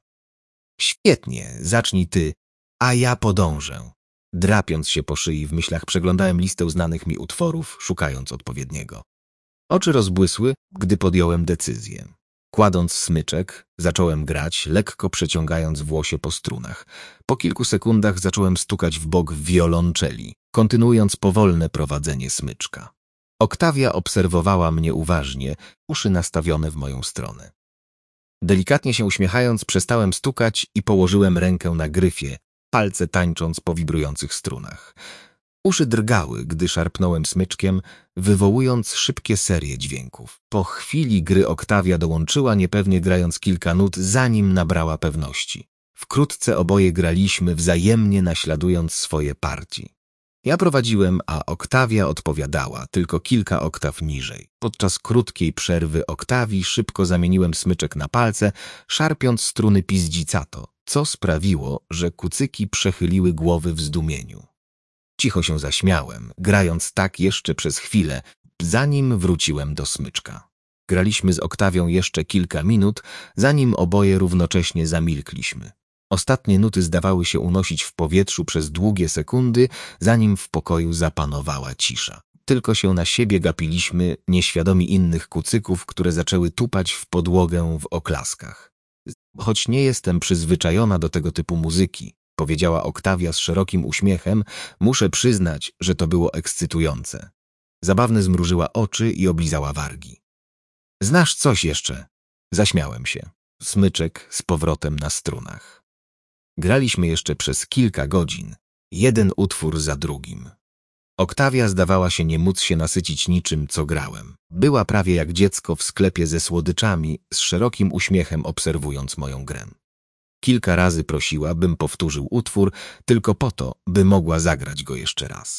Świetnie, zacznij ty, a ja podążę. Drapiąc się po szyi w myślach przeglądałem listę znanych mi utworów, szukając odpowiedniego. Oczy rozbłysły, gdy podjąłem decyzję. Kładąc smyczek, zacząłem grać, lekko przeciągając włosie po strunach. Po kilku sekundach zacząłem stukać w bok wiolonczeli, kontynuując powolne prowadzenie smyczka. Oktawia obserwowała mnie uważnie, uszy nastawione w moją stronę. Delikatnie się uśmiechając, przestałem stukać i położyłem rękę na gryfie, palce tańcząc po wibrujących strunach. Uszy drgały, gdy szarpnąłem smyczkiem, wywołując szybkie serie dźwięków. Po chwili gry Oktawia dołączyła, niepewnie grając kilka nut, zanim nabrała pewności. Wkrótce oboje graliśmy, wzajemnie naśladując swoje partii. Ja prowadziłem, a Oktawia odpowiadała, tylko kilka oktaw niżej. Podczas krótkiej przerwy Oktawii szybko zamieniłem smyczek na palce, szarpiąc struny pizzicato, co sprawiło, że kucyki przechyliły głowy w zdumieniu. Cicho się zaśmiałem, grając tak jeszcze przez chwilę, zanim wróciłem do smyczka. Graliśmy z Oktawią jeszcze kilka minut, zanim oboje równocześnie zamilkliśmy. Ostatnie nuty zdawały się unosić w powietrzu przez długie sekundy, zanim w pokoju zapanowała cisza. Tylko się na siebie gapiliśmy, nieświadomi innych kucyków, które zaczęły tupać w podłogę w oklaskach. Choć nie jestem przyzwyczajona do tego typu muzyki, powiedziała Oktawia z szerokim uśmiechem, muszę przyznać, że to było ekscytujące. Zabawnie zmrużyła oczy i oblizała wargi. Znasz coś jeszcze? Zaśmiałem się. Smyczek z powrotem na strunach. Graliśmy jeszcze przez kilka godzin, jeden utwór za drugim. Oktawia zdawała się nie móc się nasycić niczym, co grałem. Była prawie jak dziecko w sklepie ze słodyczami, z szerokim uśmiechem obserwując moją grę. Kilka razy prosiła, bym powtórzył utwór, tylko po to, by mogła zagrać go jeszcze raz.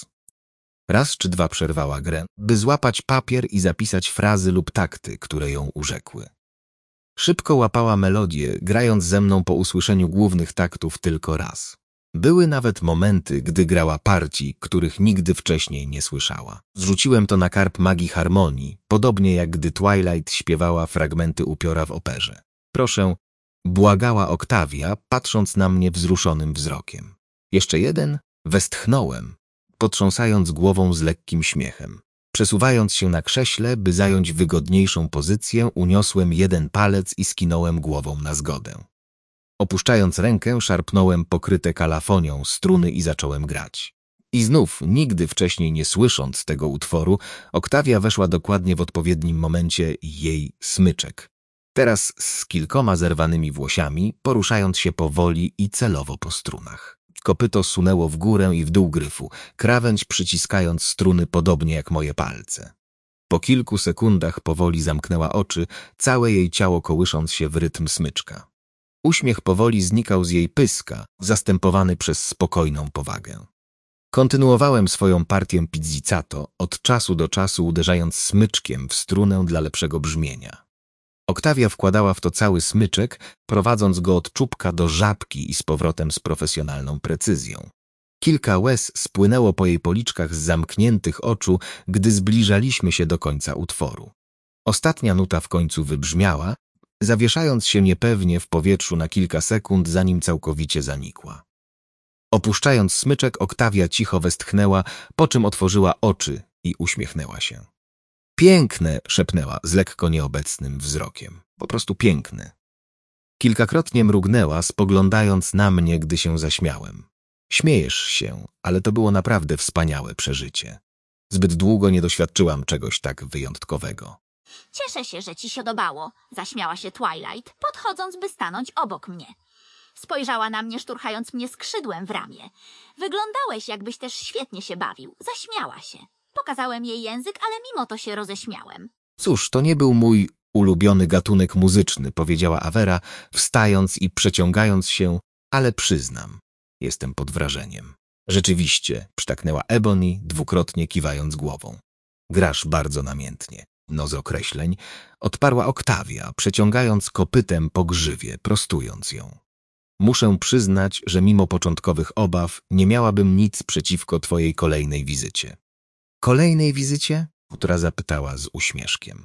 Raz czy dwa przerwała grę, by złapać papier i zapisać frazy lub takty, które ją urzekły. Szybko łapała melodię, grając ze mną po usłyszeniu głównych taktów tylko raz. Były nawet momenty, gdy grała partii, których nigdy wcześniej nie słyszała. Zrzuciłem to na karp magii harmonii, podobnie jak gdy Twilight śpiewała fragmenty upiora w operze. Proszę, błagała Oktawia, patrząc na mnie wzruszonym wzrokiem. Jeszcze jeden? Westchnąłem, potrząsając głową z lekkim śmiechem. Przesuwając się na krześle, by zająć wygodniejszą pozycję, uniosłem jeden palec i skinąłem głową na zgodę. Opuszczając rękę, szarpnąłem pokryte kalafonią struny i zacząłem grać. I znów, nigdy wcześniej nie słysząc tego utworu, Oktawia weszła dokładnie w odpowiednim momencie jej smyczek. Teraz z kilkoma zerwanymi włosiami, poruszając się powoli i celowo po strunach. Kopyto sunęło w górę i w dół gryfu, krawędź przyciskając struny podobnie jak moje palce. Po kilku sekundach powoli zamknęła oczy, całe jej ciało kołysząc się w rytm smyczka. Uśmiech powoli znikał z jej pyska, zastępowany przez spokojną powagę. Kontynuowałem swoją partię pizzicato, od czasu do czasu uderzając smyczkiem w strunę dla lepszego brzmienia. Oktawia wkładała w to cały smyczek, prowadząc go od czubka do żabki i z powrotem z profesjonalną precyzją. Kilka łez spłynęło po jej policzkach z zamkniętych oczu, gdy zbliżaliśmy się do końca utworu. Ostatnia nuta w końcu wybrzmiała, zawieszając się niepewnie w powietrzu na kilka sekund, zanim całkowicie zanikła. Opuszczając smyczek, Oktawia cicho westchnęła, po czym otworzyła oczy i uśmiechnęła się. Piękne, szepnęła z lekko nieobecnym wzrokiem. Po prostu piękne. Kilkakrotnie mrugnęła, spoglądając na mnie, gdy się zaśmiałem. Śmiejesz się, ale to było naprawdę wspaniałe przeżycie. Zbyt długo nie doświadczyłam czegoś tak wyjątkowego. Cieszę się, że ci się podobało, zaśmiała się Twilight, podchodząc, by stanąć obok mnie. Spojrzała na mnie, szturchając mnie skrzydłem w ramię. Wyglądałeś, jakbyś też świetnie się bawił. Zaśmiała się. Pokazałem jej język, ale mimo to się roześmiałem. Cóż, to nie był mój ulubiony gatunek muzyczny, powiedziała Avera, wstając i przeciągając się, ale przyznam, jestem pod wrażeniem. Rzeczywiście, przytaknęła Ebony, dwukrotnie kiwając głową. Grasz bardzo namiętnie. No z określeń, odparła Oktawia, przeciągając kopytem po grzywie, prostując ją. Muszę przyznać, że mimo początkowych obaw nie miałabym nic przeciwko twojej kolejnej wizycie. Kolejnej wizycie? Która zapytała z uśmieszkiem.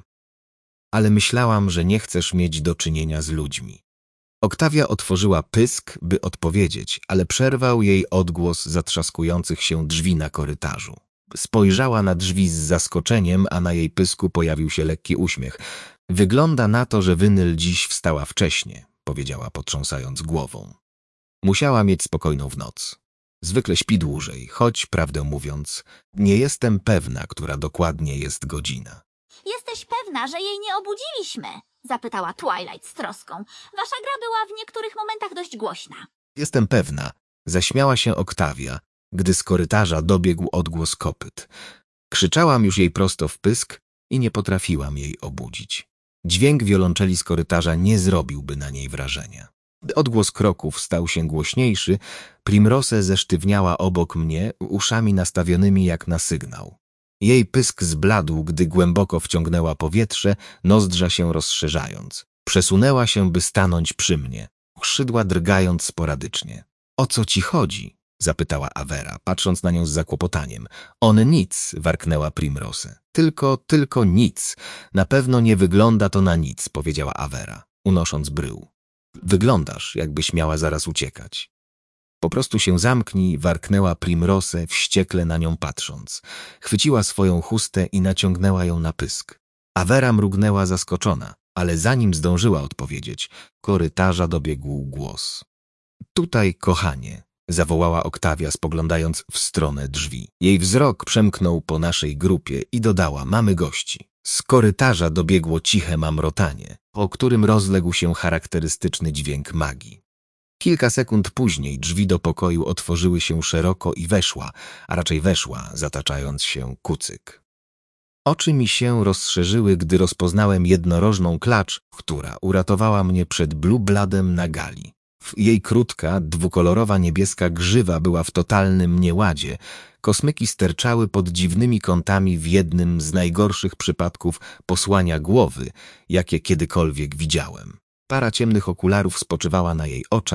Ale myślałam, że nie chcesz mieć do czynienia z ludźmi. Oktawia otworzyła pysk, by odpowiedzieć, ale przerwał jej odgłos zatrzaskujących się drzwi na korytarzu. Spojrzała na drzwi z zaskoczeniem, a na jej pysku pojawił się lekki uśmiech. Wygląda na to, że Wynyl dziś wstała wcześnie, powiedziała, potrząsając głową. Musiała mieć spokojną w noc. Zwykle śpi dłużej, choć, prawdę mówiąc, nie jestem pewna, która dokładnie jest godzina. Jesteś pewna, że jej nie obudziliśmy? Zapytała Twilight z troską. Wasza gra była w niektórych momentach dość głośna. Jestem pewna, zaśmiała się Oktawia, gdy z korytarza dobiegł odgłos kopyt. Krzyczałam już jej prosto w pysk i nie potrafiłam jej obudzić. Dźwięk wiolonczeli z korytarza nie zrobiłby na niej wrażenia. Gdy odgłos kroków stał się głośniejszy, Primrose zesztywniała obok mnie, uszami nastawionymi jak na sygnał. Jej pysk zbladł, gdy głęboko wciągnęła powietrze, nozdrza się rozszerzając. Przesunęła się, by stanąć przy mnie, skrzydła drgając sporadycznie. O co ci chodzi? Zapytała Avera, patrząc na nią z zakłopotaniem. On nic, warknęła Primrose. Tylko, tylko nic. Na pewno nie wygląda to na nic, powiedziała Avera, unosząc brył. Wyglądasz, jakbyś miała zaraz uciekać. Po prostu się zamknij, warknęła Primrose, wściekle na nią patrząc. Chwyciła swoją chustę i naciągnęła ją na pysk. Avera mrugnęła zaskoczona, ale zanim zdążyła odpowiedzieć, korytarza dobiegł głos. Tutaj, kochanie, zawołała Oktawia, spoglądając w stronę drzwi. Jej wzrok przemknął po naszej grupie i dodała, mamy gości. Z korytarza dobiegło ciche mamrotanie, po którym rozległ się charakterystyczny dźwięk magii. Kilka sekund później drzwi do pokoju otworzyły się szeroko i weszła, a raczej weszła, zataczając się kucyk. Oczy mi się rozszerzyły, gdy rozpoznałem jednorożną klacz, która uratowała mnie przed Blue Bloodem na gali. Jej krótka, dwukolorowa niebieska grzywa była w totalnym nieładzie. Kosmyki sterczały pod dziwnymi kątami w jednym z najgorszych przypadków posłania głowy, jakie kiedykolwiek widziałem. Para ciemnych okularów spoczywała na jej oczach,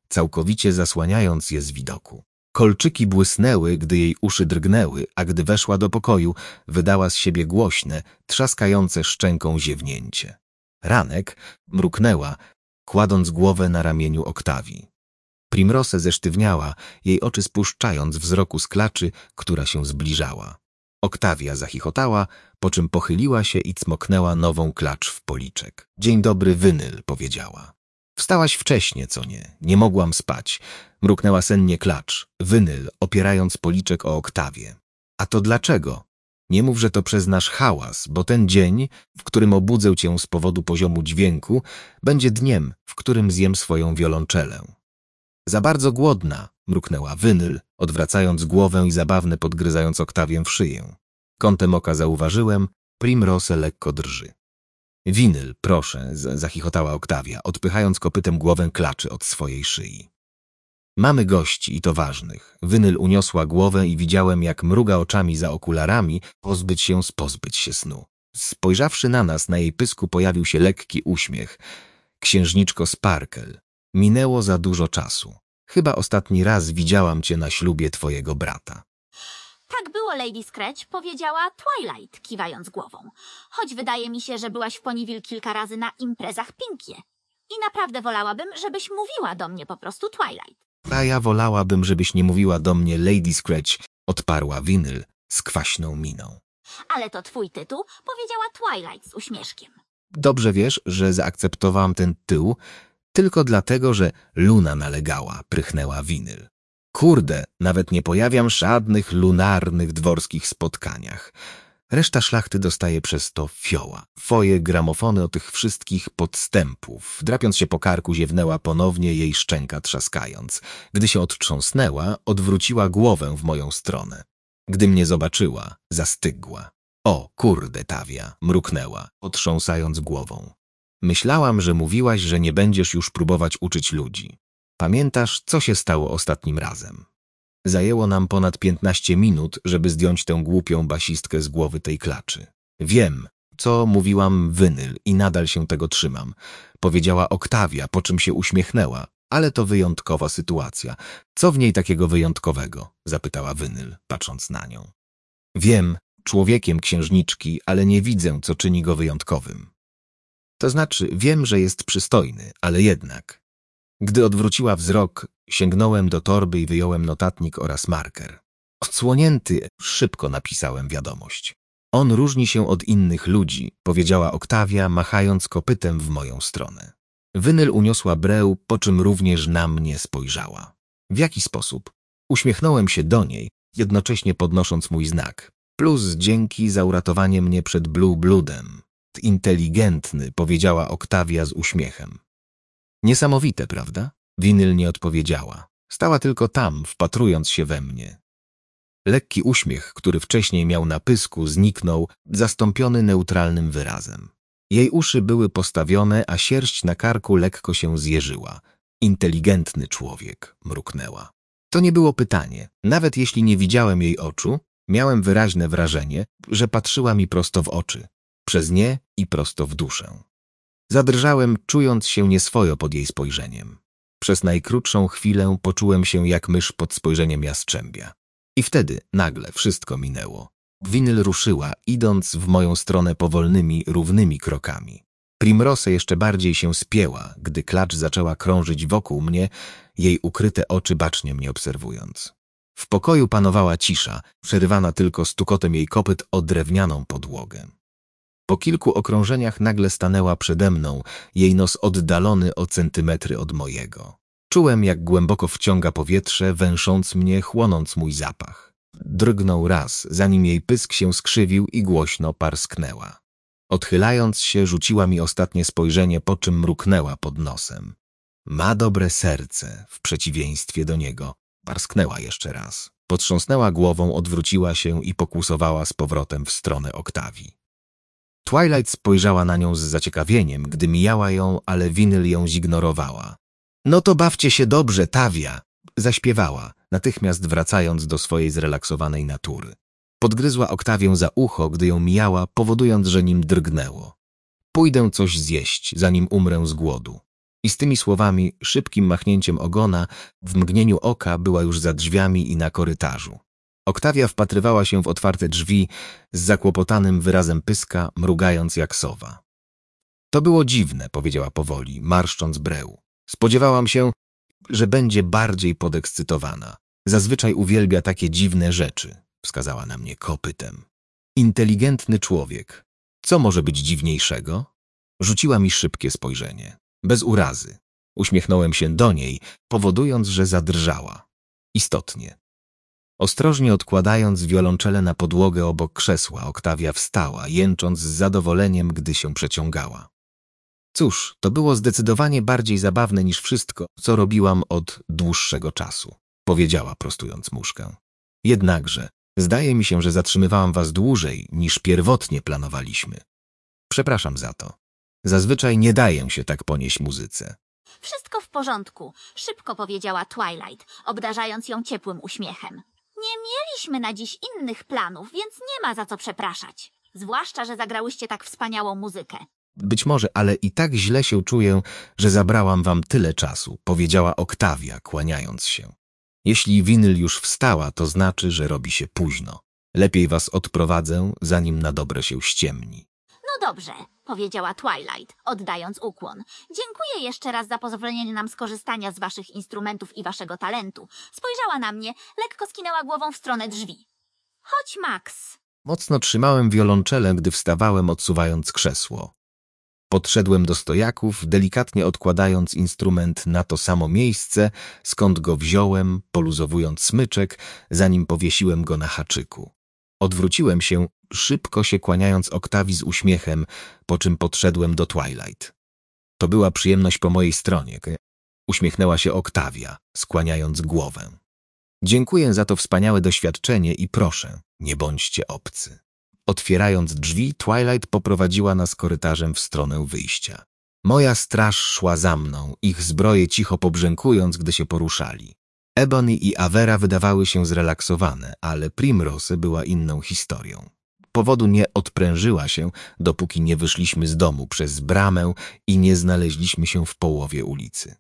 całkowicie zasłaniając je z widoku. Kolczyki błysnęły, gdy jej uszy drgnęły, a gdy weszła do pokoju, wydała z siebie głośne, trzaskające szczęką ziewnięcie. Ranek mruknęła, kładąc głowę na ramieniu Oktawii. Primrose zesztywniała, jej oczy spuszczając wzroku z klaczy, która się zbliżała. Oktawia zachichotała, po czym pochyliła się i cmoknęła nową klacz w policzek. Dzień dobry, Wynyl, powiedziała. Wstałaś wcześnie, co nie? Nie mogłam spać. Mruknęła sennie klacz. Wynyl, opierając policzek o Oktawię. A to dlaczego? Nie mów, że to przez nasz hałas, bo ten dzień, w którym obudzę cię z powodu poziomu dźwięku, będzie dniem, w którym zjem swoją wiolonczelę. Za bardzo głodna, mruknęła Wynyl, odwracając głowę i zabawnie podgryzając Oktawię w szyję. Kątem oka zauważyłem, Primrose lekko drży. Winyl, proszę, zachichotała Oktawia, odpychając kopytem głowę klaczy od swojej szyi. Mamy gości i to ważnych. Wynyl uniosła głowę i widziałem, jak mruga oczami za okularami, pozbyć się z pozbyć się snu. Spojrzawszy na nas, na jej pysku pojawił się lekki uśmiech. Księżniczko Sparkle, minęło za dużo czasu. Chyba ostatni raz widziałam cię na ślubie twojego brata. Tak było, Lady Scratch, powiedziała Twilight, kiwając głową. Choć wydaje mi się, że byłaś w Ponyville kilka razy na imprezach Pinkie. I naprawdę wolałabym, żebyś mówiła do mnie po prostu Twilight. A ja wolałabym, żebyś nie mówiła do mnie Lady Scratch, odparła Wynyl z kwaśną miną. Ale to twój tytuł, powiedziała Twilight z uśmieszkiem. Dobrze wiesz, że zaakceptowałam ten tył tylko dlatego, że Luna nalegała, prychnęła Wynyl. Kurde, nawet nie pojawiam żadnych lunarnych dworskich spotkaniach. Reszta szlachty dostaje przez to fioła. Twoje gramofony o tych wszystkich podstępów. Drapiąc się po karku, ziewnęła ponownie, jej szczęka trzaskając. Gdy się odtrząsnęła, odwróciła głowę w moją stronę. Gdy mnie zobaczyła, zastygła. O, kurde, Tawia, mruknęła, potrząsając głową. Myślałam, że mówiłaś, że nie będziesz już próbować uczyć ludzi. Pamiętasz, co się stało ostatnim razem? Zajęło nam ponad piętnaście minut, żeby zdjąć tę głupią basistkę z głowy tej klaczy. Wiem, co mówiłam Wynyl i nadal się tego trzymam. Powiedziała Oktawia, po czym się uśmiechnęła. Ale to wyjątkowa sytuacja. Co w niej takiego wyjątkowego? Zapytała Wynyl, patrząc na nią. Wiem, człowiekiem księżniczki, ale nie widzę, co czyni go wyjątkowym. To znaczy, wiem, że jest przystojny, ale jednak. Gdy odwróciła wzrok, sięgnąłem do torby i wyjąłem notatnik oraz marker. Odsłonięty, szybko napisałem wiadomość. On różni się od innych ludzi, powiedziała Oktawia, machając kopytem w moją stronę. Wynyl uniosła breł, po czym również na mnie spojrzała. W jaki sposób? Uśmiechnąłem się do niej, jednocześnie podnosząc mój znak. Plus dzięki za uratowanie mnie przed Blue Bloodem. Inteligentny, powiedziała Oktawia z uśmiechem. Niesamowite, prawda? Wynyl nie odpowiedziała. Stała tylko tam, wpatrując się we mnie. Lekki uśmiech, który wcześniej miał na pysku, zniknął, zastąpiony neutralnym wyrazem. Jej uszy były postawione, a sierść na karku lekko się zjeżyła. Inteligentny człowiek, mruknęła. To nie było pytanie. Nawet jeśli nie widziałem jej oczu, miałem wyraźne wrażenie, że patrzyła mi prosto w oczy. Przez nie i prosto w duszę. Zadrżałem, czując się nieswojo pod jej spojrzeniem. Przez najkrótszą chwilę poczułem się jak mysz pod spojrzeniem jastrzębia. I wtedy nagle wszystko minęło. Wynyl ruszyła, idąc w moją stronę powolnymi, równymi krokami. Primrose jeszcze bardziej się spięła, gdy klacz zaczęła krążyć wokół mnie, jej ukryte oczy bacznie mnie obserwując. W pokoju panowała cisza, przerywana tylko stukotem jej kopyt o drewnianą podłogę. Po kilku okrążeniach nagle stanęła przede mną, jej nos oddalony o centymetry od mojego. Czułem, jak głęboko wciąga powietrze, węsząc mnie, chłonąc mój zapach. Drgnął raz, zanim jej pysk się skrzywił i głośno parsknęła. Odchylając się, rzuciła mi ostatnie spojrzenie, po czym mruknęła pod nosem. Ma dobre serce, w przeciwieństwie do niego. Parsknęła jeszcze raz. Potrząsnęła głową, odwróciła się i pokłusowała z powrotem w stronę Oktawii. Twilight spojrzała na nią z zaciekawieniem, gdy mijała ją, ale Wynyl ją zignorowała. No to bawcie się dobrze, Tawia! Zaśpiewała, natychmiast wracając do swojej zrelaksowanej natury. Podgryzła Oktawię za ucho, gdy ją mijała, powodując, że nim drgnęło. Pójdę coś zjeść, zanim umrę z głodu. I z tymi słowami, szybkim machnięciem ogona, w mgnieniu oka była już za drzwiami i na korytarzu. Oktawia wpatrywała się w otwarte drzwi z zakłopotanym wyrazem pyska, mrugając jak sowa. To było dziwne, powiedziała powoli, marszcząc breł. Spodziewałam się, że będzie bardziej podekscytowana. Zazwyczaj uwielbia takie dziwne rzeczy, wskazała na mnie kopytem. Inteligentny człowiek. Co może być dziwniejszego? Rzuciła mi szybkie spojrzenie. Bez urazy. Uśmiechnąłem się do niej, powodując, że zadrżała. Istotnie. Ostrożnie odkładając wiolonczelę na podłogę obok krzesła, Oktawia wstała, jęcząc z zadowoleniem, gdy się przeciągała. Cóż, to było zdecydowanie bardziej zabawne niż wszystko, co robiłam od dłuższego czasu, powiedziała, prostując muszkę. Jednakże, zdaje mi się, że zatrzymywałam was dłużej, niż pierwotnie planowaliśmy. Przepraszam za to. Zazwyczaj nie daję się tak ponieść muzyce. Wszystko w porządku, szybko powiedziała Twilight, obdarzając ją ciepłym uśmiechem. Nie mieliśmy na dziś innych planów, więc nie ma za co przepraszać. Zwłaszcza, że zagrałyście tak wspaniałą muzykę. Być może, ale i tak źle się czuję, że zabrałam wam tyle czasu, powiedziała Oktawia, kłaniając się. Jeśli winyl już wstała, to znaczy, że robi się późno. Lepiej was odprowadzę, zanim na dobre się ściemni. No dobrze, powiedziała Twilight, oddając ukłon. Dziękuję jeszcze raz za pozwolenie nam skorzystania z waszych instrumentów i waszego talentu. Spojrzała na mnie, lekko skinęła głową w stronę drzwi. Chodź, Max. Mocno trzymałem wiolonczelę, gdy wstawałem, odsuwając krzesło. Podszedłem do stojaków, delikatnie odkładając instrument na to samo miejsce, skąd go wziąłem, poluzowując smyczek, zanim powiesiłem go na haczyku. Odwróciłem się, szybko się kłaniając Oktawii z uśmiechem, po czym podszedłem do Twilight. To była przyjemność po mojej stronie. Uśmiechnęła się Oktawia, skłaniając głowę. Dziękuję za to wspaniałe doświadczenie i proszę, nie bądźcie obcy. Otwierając drzwi, Twilight poprowadziła nas korytarzem w stronę wyjścia. Moja straż szła za mną, ich zbroje cicho pobrzękując, gdy się poruszali. Ebony i Avera wydawały się zrelaksowane, ale Primrose była inną historią. Powodu nie odprężyła się, dopóki nie wyszliśmy z domu przez bramę i nie znaleźliśmy się w połowie ulicy.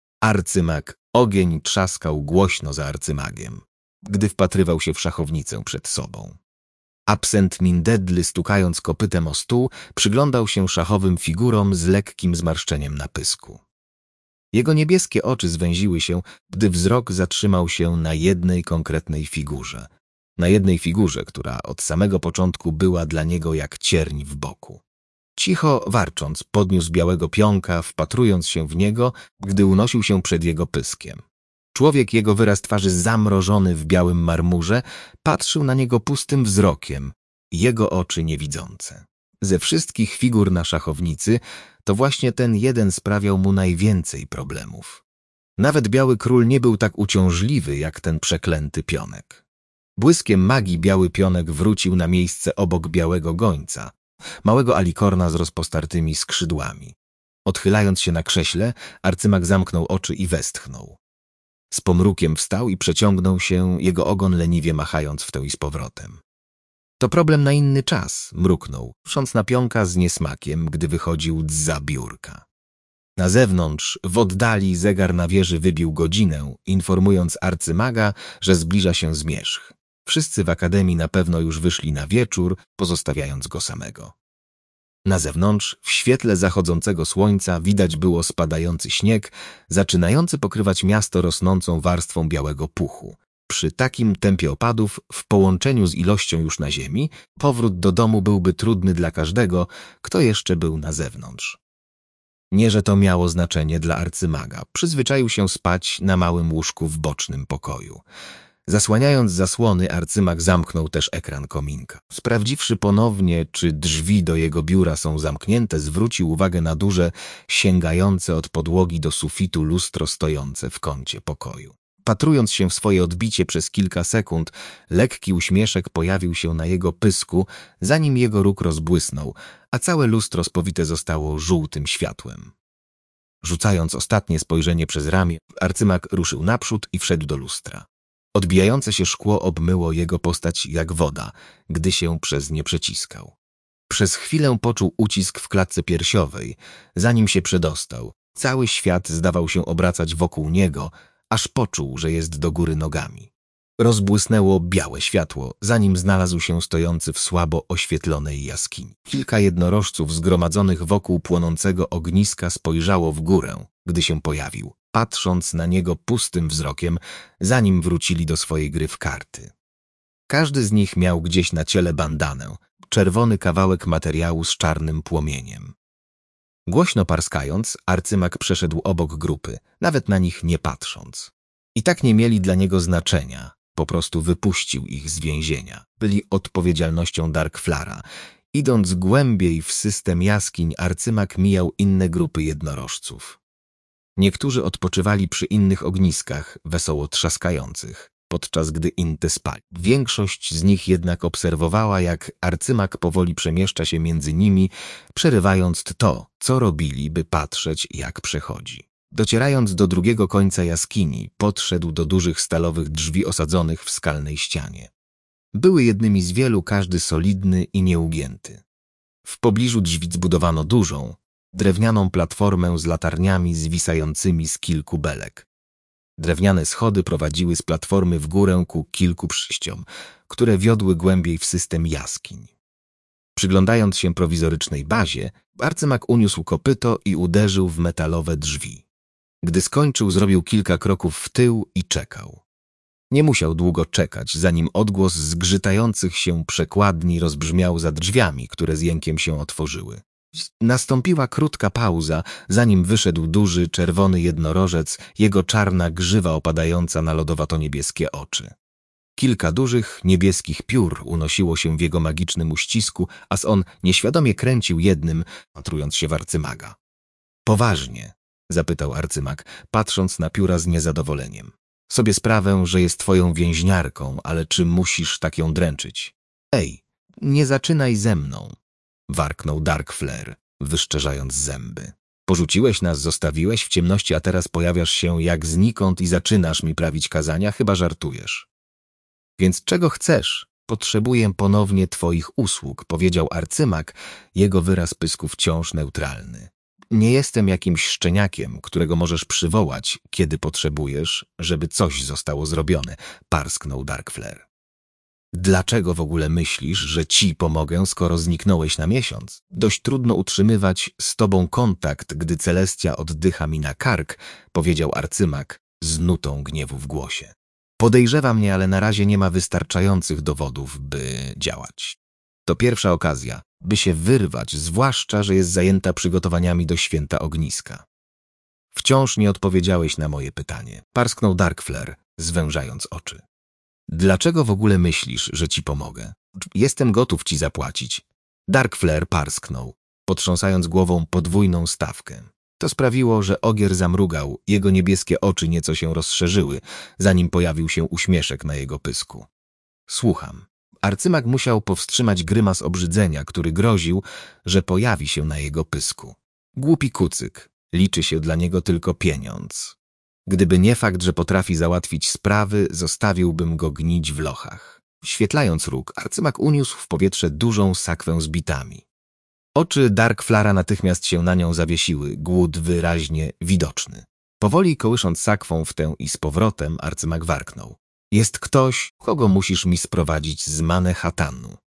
Arcymag Ogień trzaskał głośno za arcymagiem, gdy wpatrywał się w szachownicę przed sobą. Absent Mindedly, stukając kopytem o stół, przyglądał się szachowym figurom z lekkim zmarszczeniem na pysku. Jego niebieskie oczy zwęziły się, gdy wzrok zatrzymał się na jednej konkretnej figurze. Na jednej figurze, która od samego początku była dla niego jak cierń w boku. Cicho warcząc, podniósł białego pionka, wpatrując się w niego, gdy unosił się przed jego pyskiem. Człowiek, jego wyraz twarzy zamrożony w białym marmurze, patrzył na niego pustym wzrokiem, jego oczy niewidzące. Ze wszystkich figur na szachownicy, to właśnie ten jeden sprawiał mu najwięcej problemów. Nawet Biały Król nie był tak uciążliwy, jak ten przeklęty pionek. Błyskiem magii biały pionek wrócił na miejsce obok białego gońca, małego alikorna z rozpostartymi skrzydłami. Odchylając się na krześle, arcymag zamknął oczy i westchnął. Z pomrukiem wstał i przeciągnął się, jego ogon leniwie machając w tę i z powrotem. To problem na inny czas, mruknął, patrząc na pionka z niesmakiem, gdy wychodził zza biurka. Na zewnątrz, w oddali, zegar na wieży wybił godzinę, informując arcymaga, że zbliża się zmierzch. Wszyscy w akademii na pewno już wyszli na wieczór, pozostawiając go samego. Na zewnątrz, w świetle zachodzącego słońca, widać było spadający śnieg, zaczynający pokrywać miasto rosnącą warstwą białego puchu. Przy takim tempie opadów, w połączeniu z ilością już na ziemi, powrót do domu byłby trudny dla każdego, kto jeszcze był na zewnątrz. Nie, że to miało znaczenie dla arcymaga. Przyzwyczaił się spać na małym łóżku w bocznym pokoju. Zasłaniając zasłony, arcymag zamknął też ekran kominka. Sprawdziwszy ponownie, czy drzwi do jego biura są zamknięte, zwrócił uwagę na duże, sięgające od podłogi do sufitu lustro stojące w kącie pokoju. Patrując się w swoje odbicie przez kilka sekund, lekki uśmieszek pojawił się na jego pysku, zanim jego róg rozbłysnął, a całe lustro spowite zostało żółtym światłem. Rzucając ostatnie spojrzenie przez ramię, arcymag ruszył naprzód i wszedł do lustra. Odbijające się szkło obmyło jego postać jak woda, gdy się przez nie przeciskał. Przez chwilę poczuł ucisk w klatce piersiowej, zanim się przedostał, Cały świat zdawał się obracać wokół niego, aż poczuł, że jest do góry nogami. Rozbłysnęło białe światło, zanim znalazł się stojący w słabo oświetlonej jaskini. Kilka jednorożców zgromadzonych wokół płonącego ogniska spojrzało w górę, gdy się pojawił, patrząc na niego pustym wzrokiem, zanim wrócili do swojej gry w karty. Każdy z nich miał gdzieś na ciele bandanę, czerwony kawałek materiału z czarnym płomieniem. Głośno parskając, arcymak przeszedł obok grupy, nawet na nich nie patrząc. I tak nie mieli dla niego znaczenia, po prostu wypuścił ich z więzienia. Byli odpowiedzialnością Darkflara. Idąc głębiej w system jaskiń, arcymak mijał inne grupy jednorożców. Niektórzy odpoczywali przy innych ogniskach, wesoło trzaskających, podczas gdy inne spali. Większość z nich jednak obserwowała, jak arcymak powoli przemieszcza się między nimi, przerywając to, co robili, by patrzeć, jak przechodzi. Docierając do drugiego końca jaskini, podszedł do dużych stalowych drzwi osadzonych w skalnej ścianie. Były jednymi z wielu, każdy solidny i nieugięty. W pobliżu drzwi zbudowano dużą, drewnianą platformę z latarniami zwisającymi z kilku belek. Drewniane schody prowadziły z platformy w górę ku kilku przyjściom, które wiodły głębiej w system jaskiń. Przyglądając się prowizorycznej bazie, arcymak uniósł kopyto i uderzył w metalowe drzwi. Gdy skończył, zrobił kilka kroków w tył i czekał. Nie musiał długo czekać, zanim odgłos zgrzytających się przekładni rozbrzmiał za drzwiami, które z jękiem się otworzyły. Nastąpiła krótka pauza, zanim wyszedł duży, czerwony jednorożec, jego czarna grzywa opadająca na lodowato-niebieskie oczy. Kilka dużych, niebieskich piór unosiło się w jego magicznym uścisku, a on nieświadomie kręcił jednym, patrując się w arcymaga. Poważnie, zapytał arcymak, patrząc na pióra z niezadowoleniem. Sobie sprawę, że jest twoją więźniarką, ale czy musisz tak ją dręczyć? Ej, nie zaczynaj ze mną, warknął Darkflair, wyszczerzając zęby. Porzuciłeś nas, zostawiłeś w ciemności, a teraz pojawiasz się jak znikąd i zaczynasz mi prawić kazania, chyba żartujesz. Więc czego chcesz? Potrzebuję ponownie twoich usług, powiedział arcymak, jego wyraz pysku wciąż neutralny. Nie jestem jakimś szczeniakiem, którego możesz przywołać, kiedy potrzebujesz, żeby coś zostało zrobione, parsknął Darkflair. Dlaczego w ogóle myślisz, że ci pomogę, skoro zniknąłeś na miesiąc? Dość trudno utrzymywać z tobą kontakt, gdy Celestia oddycha mi na kark, powiedział arcymak z nutą gniewu w głosie. Podejrzewa mnie, ale na razie nie ma wystarczających dowodów, by działać. To pierwsza okazja, by się wyrwać, zwłaszcza, że jest zajęta przygotowaniami do święta ogniska. Wciąż nie odpowiedziałeś na moje pytanie, parsknął Darkflair, zwężając oczy. Dlaczego w ogóle myślisz, że ci pomogę? Jestem gotów ci zapłacić. Darkflair parsknął, potrząsając głową podwójną stawkę. To sprawiło, że ogier zamrugał, jego niebieskie oczy nieco się rozszerzyły, zanim pojawił się uśmieszek na jego pysku. Słucham. Arcymak musiał powstrzymać grymas obrzydzenia, który groził, że pojawi się na jego pysku. Głupi kucyk, liczy się dla niego tylko pieniądz. Gdyby nie fakt, że potrafi załatwić sprawy, zostawiłbym go gnić w lochach. Świetlając róg, arcymak uniósł w powietrze dużą sakwę z bitami. Oczy Darkflara natychmiast się na nią zawiesiły, głód wyraźnie widoczny. Powoli kołysząc sakwą w tę i z powrotem, arcymak warknął. Jest ktoś, kogo musisz mi sprowadzić z Manhattanu.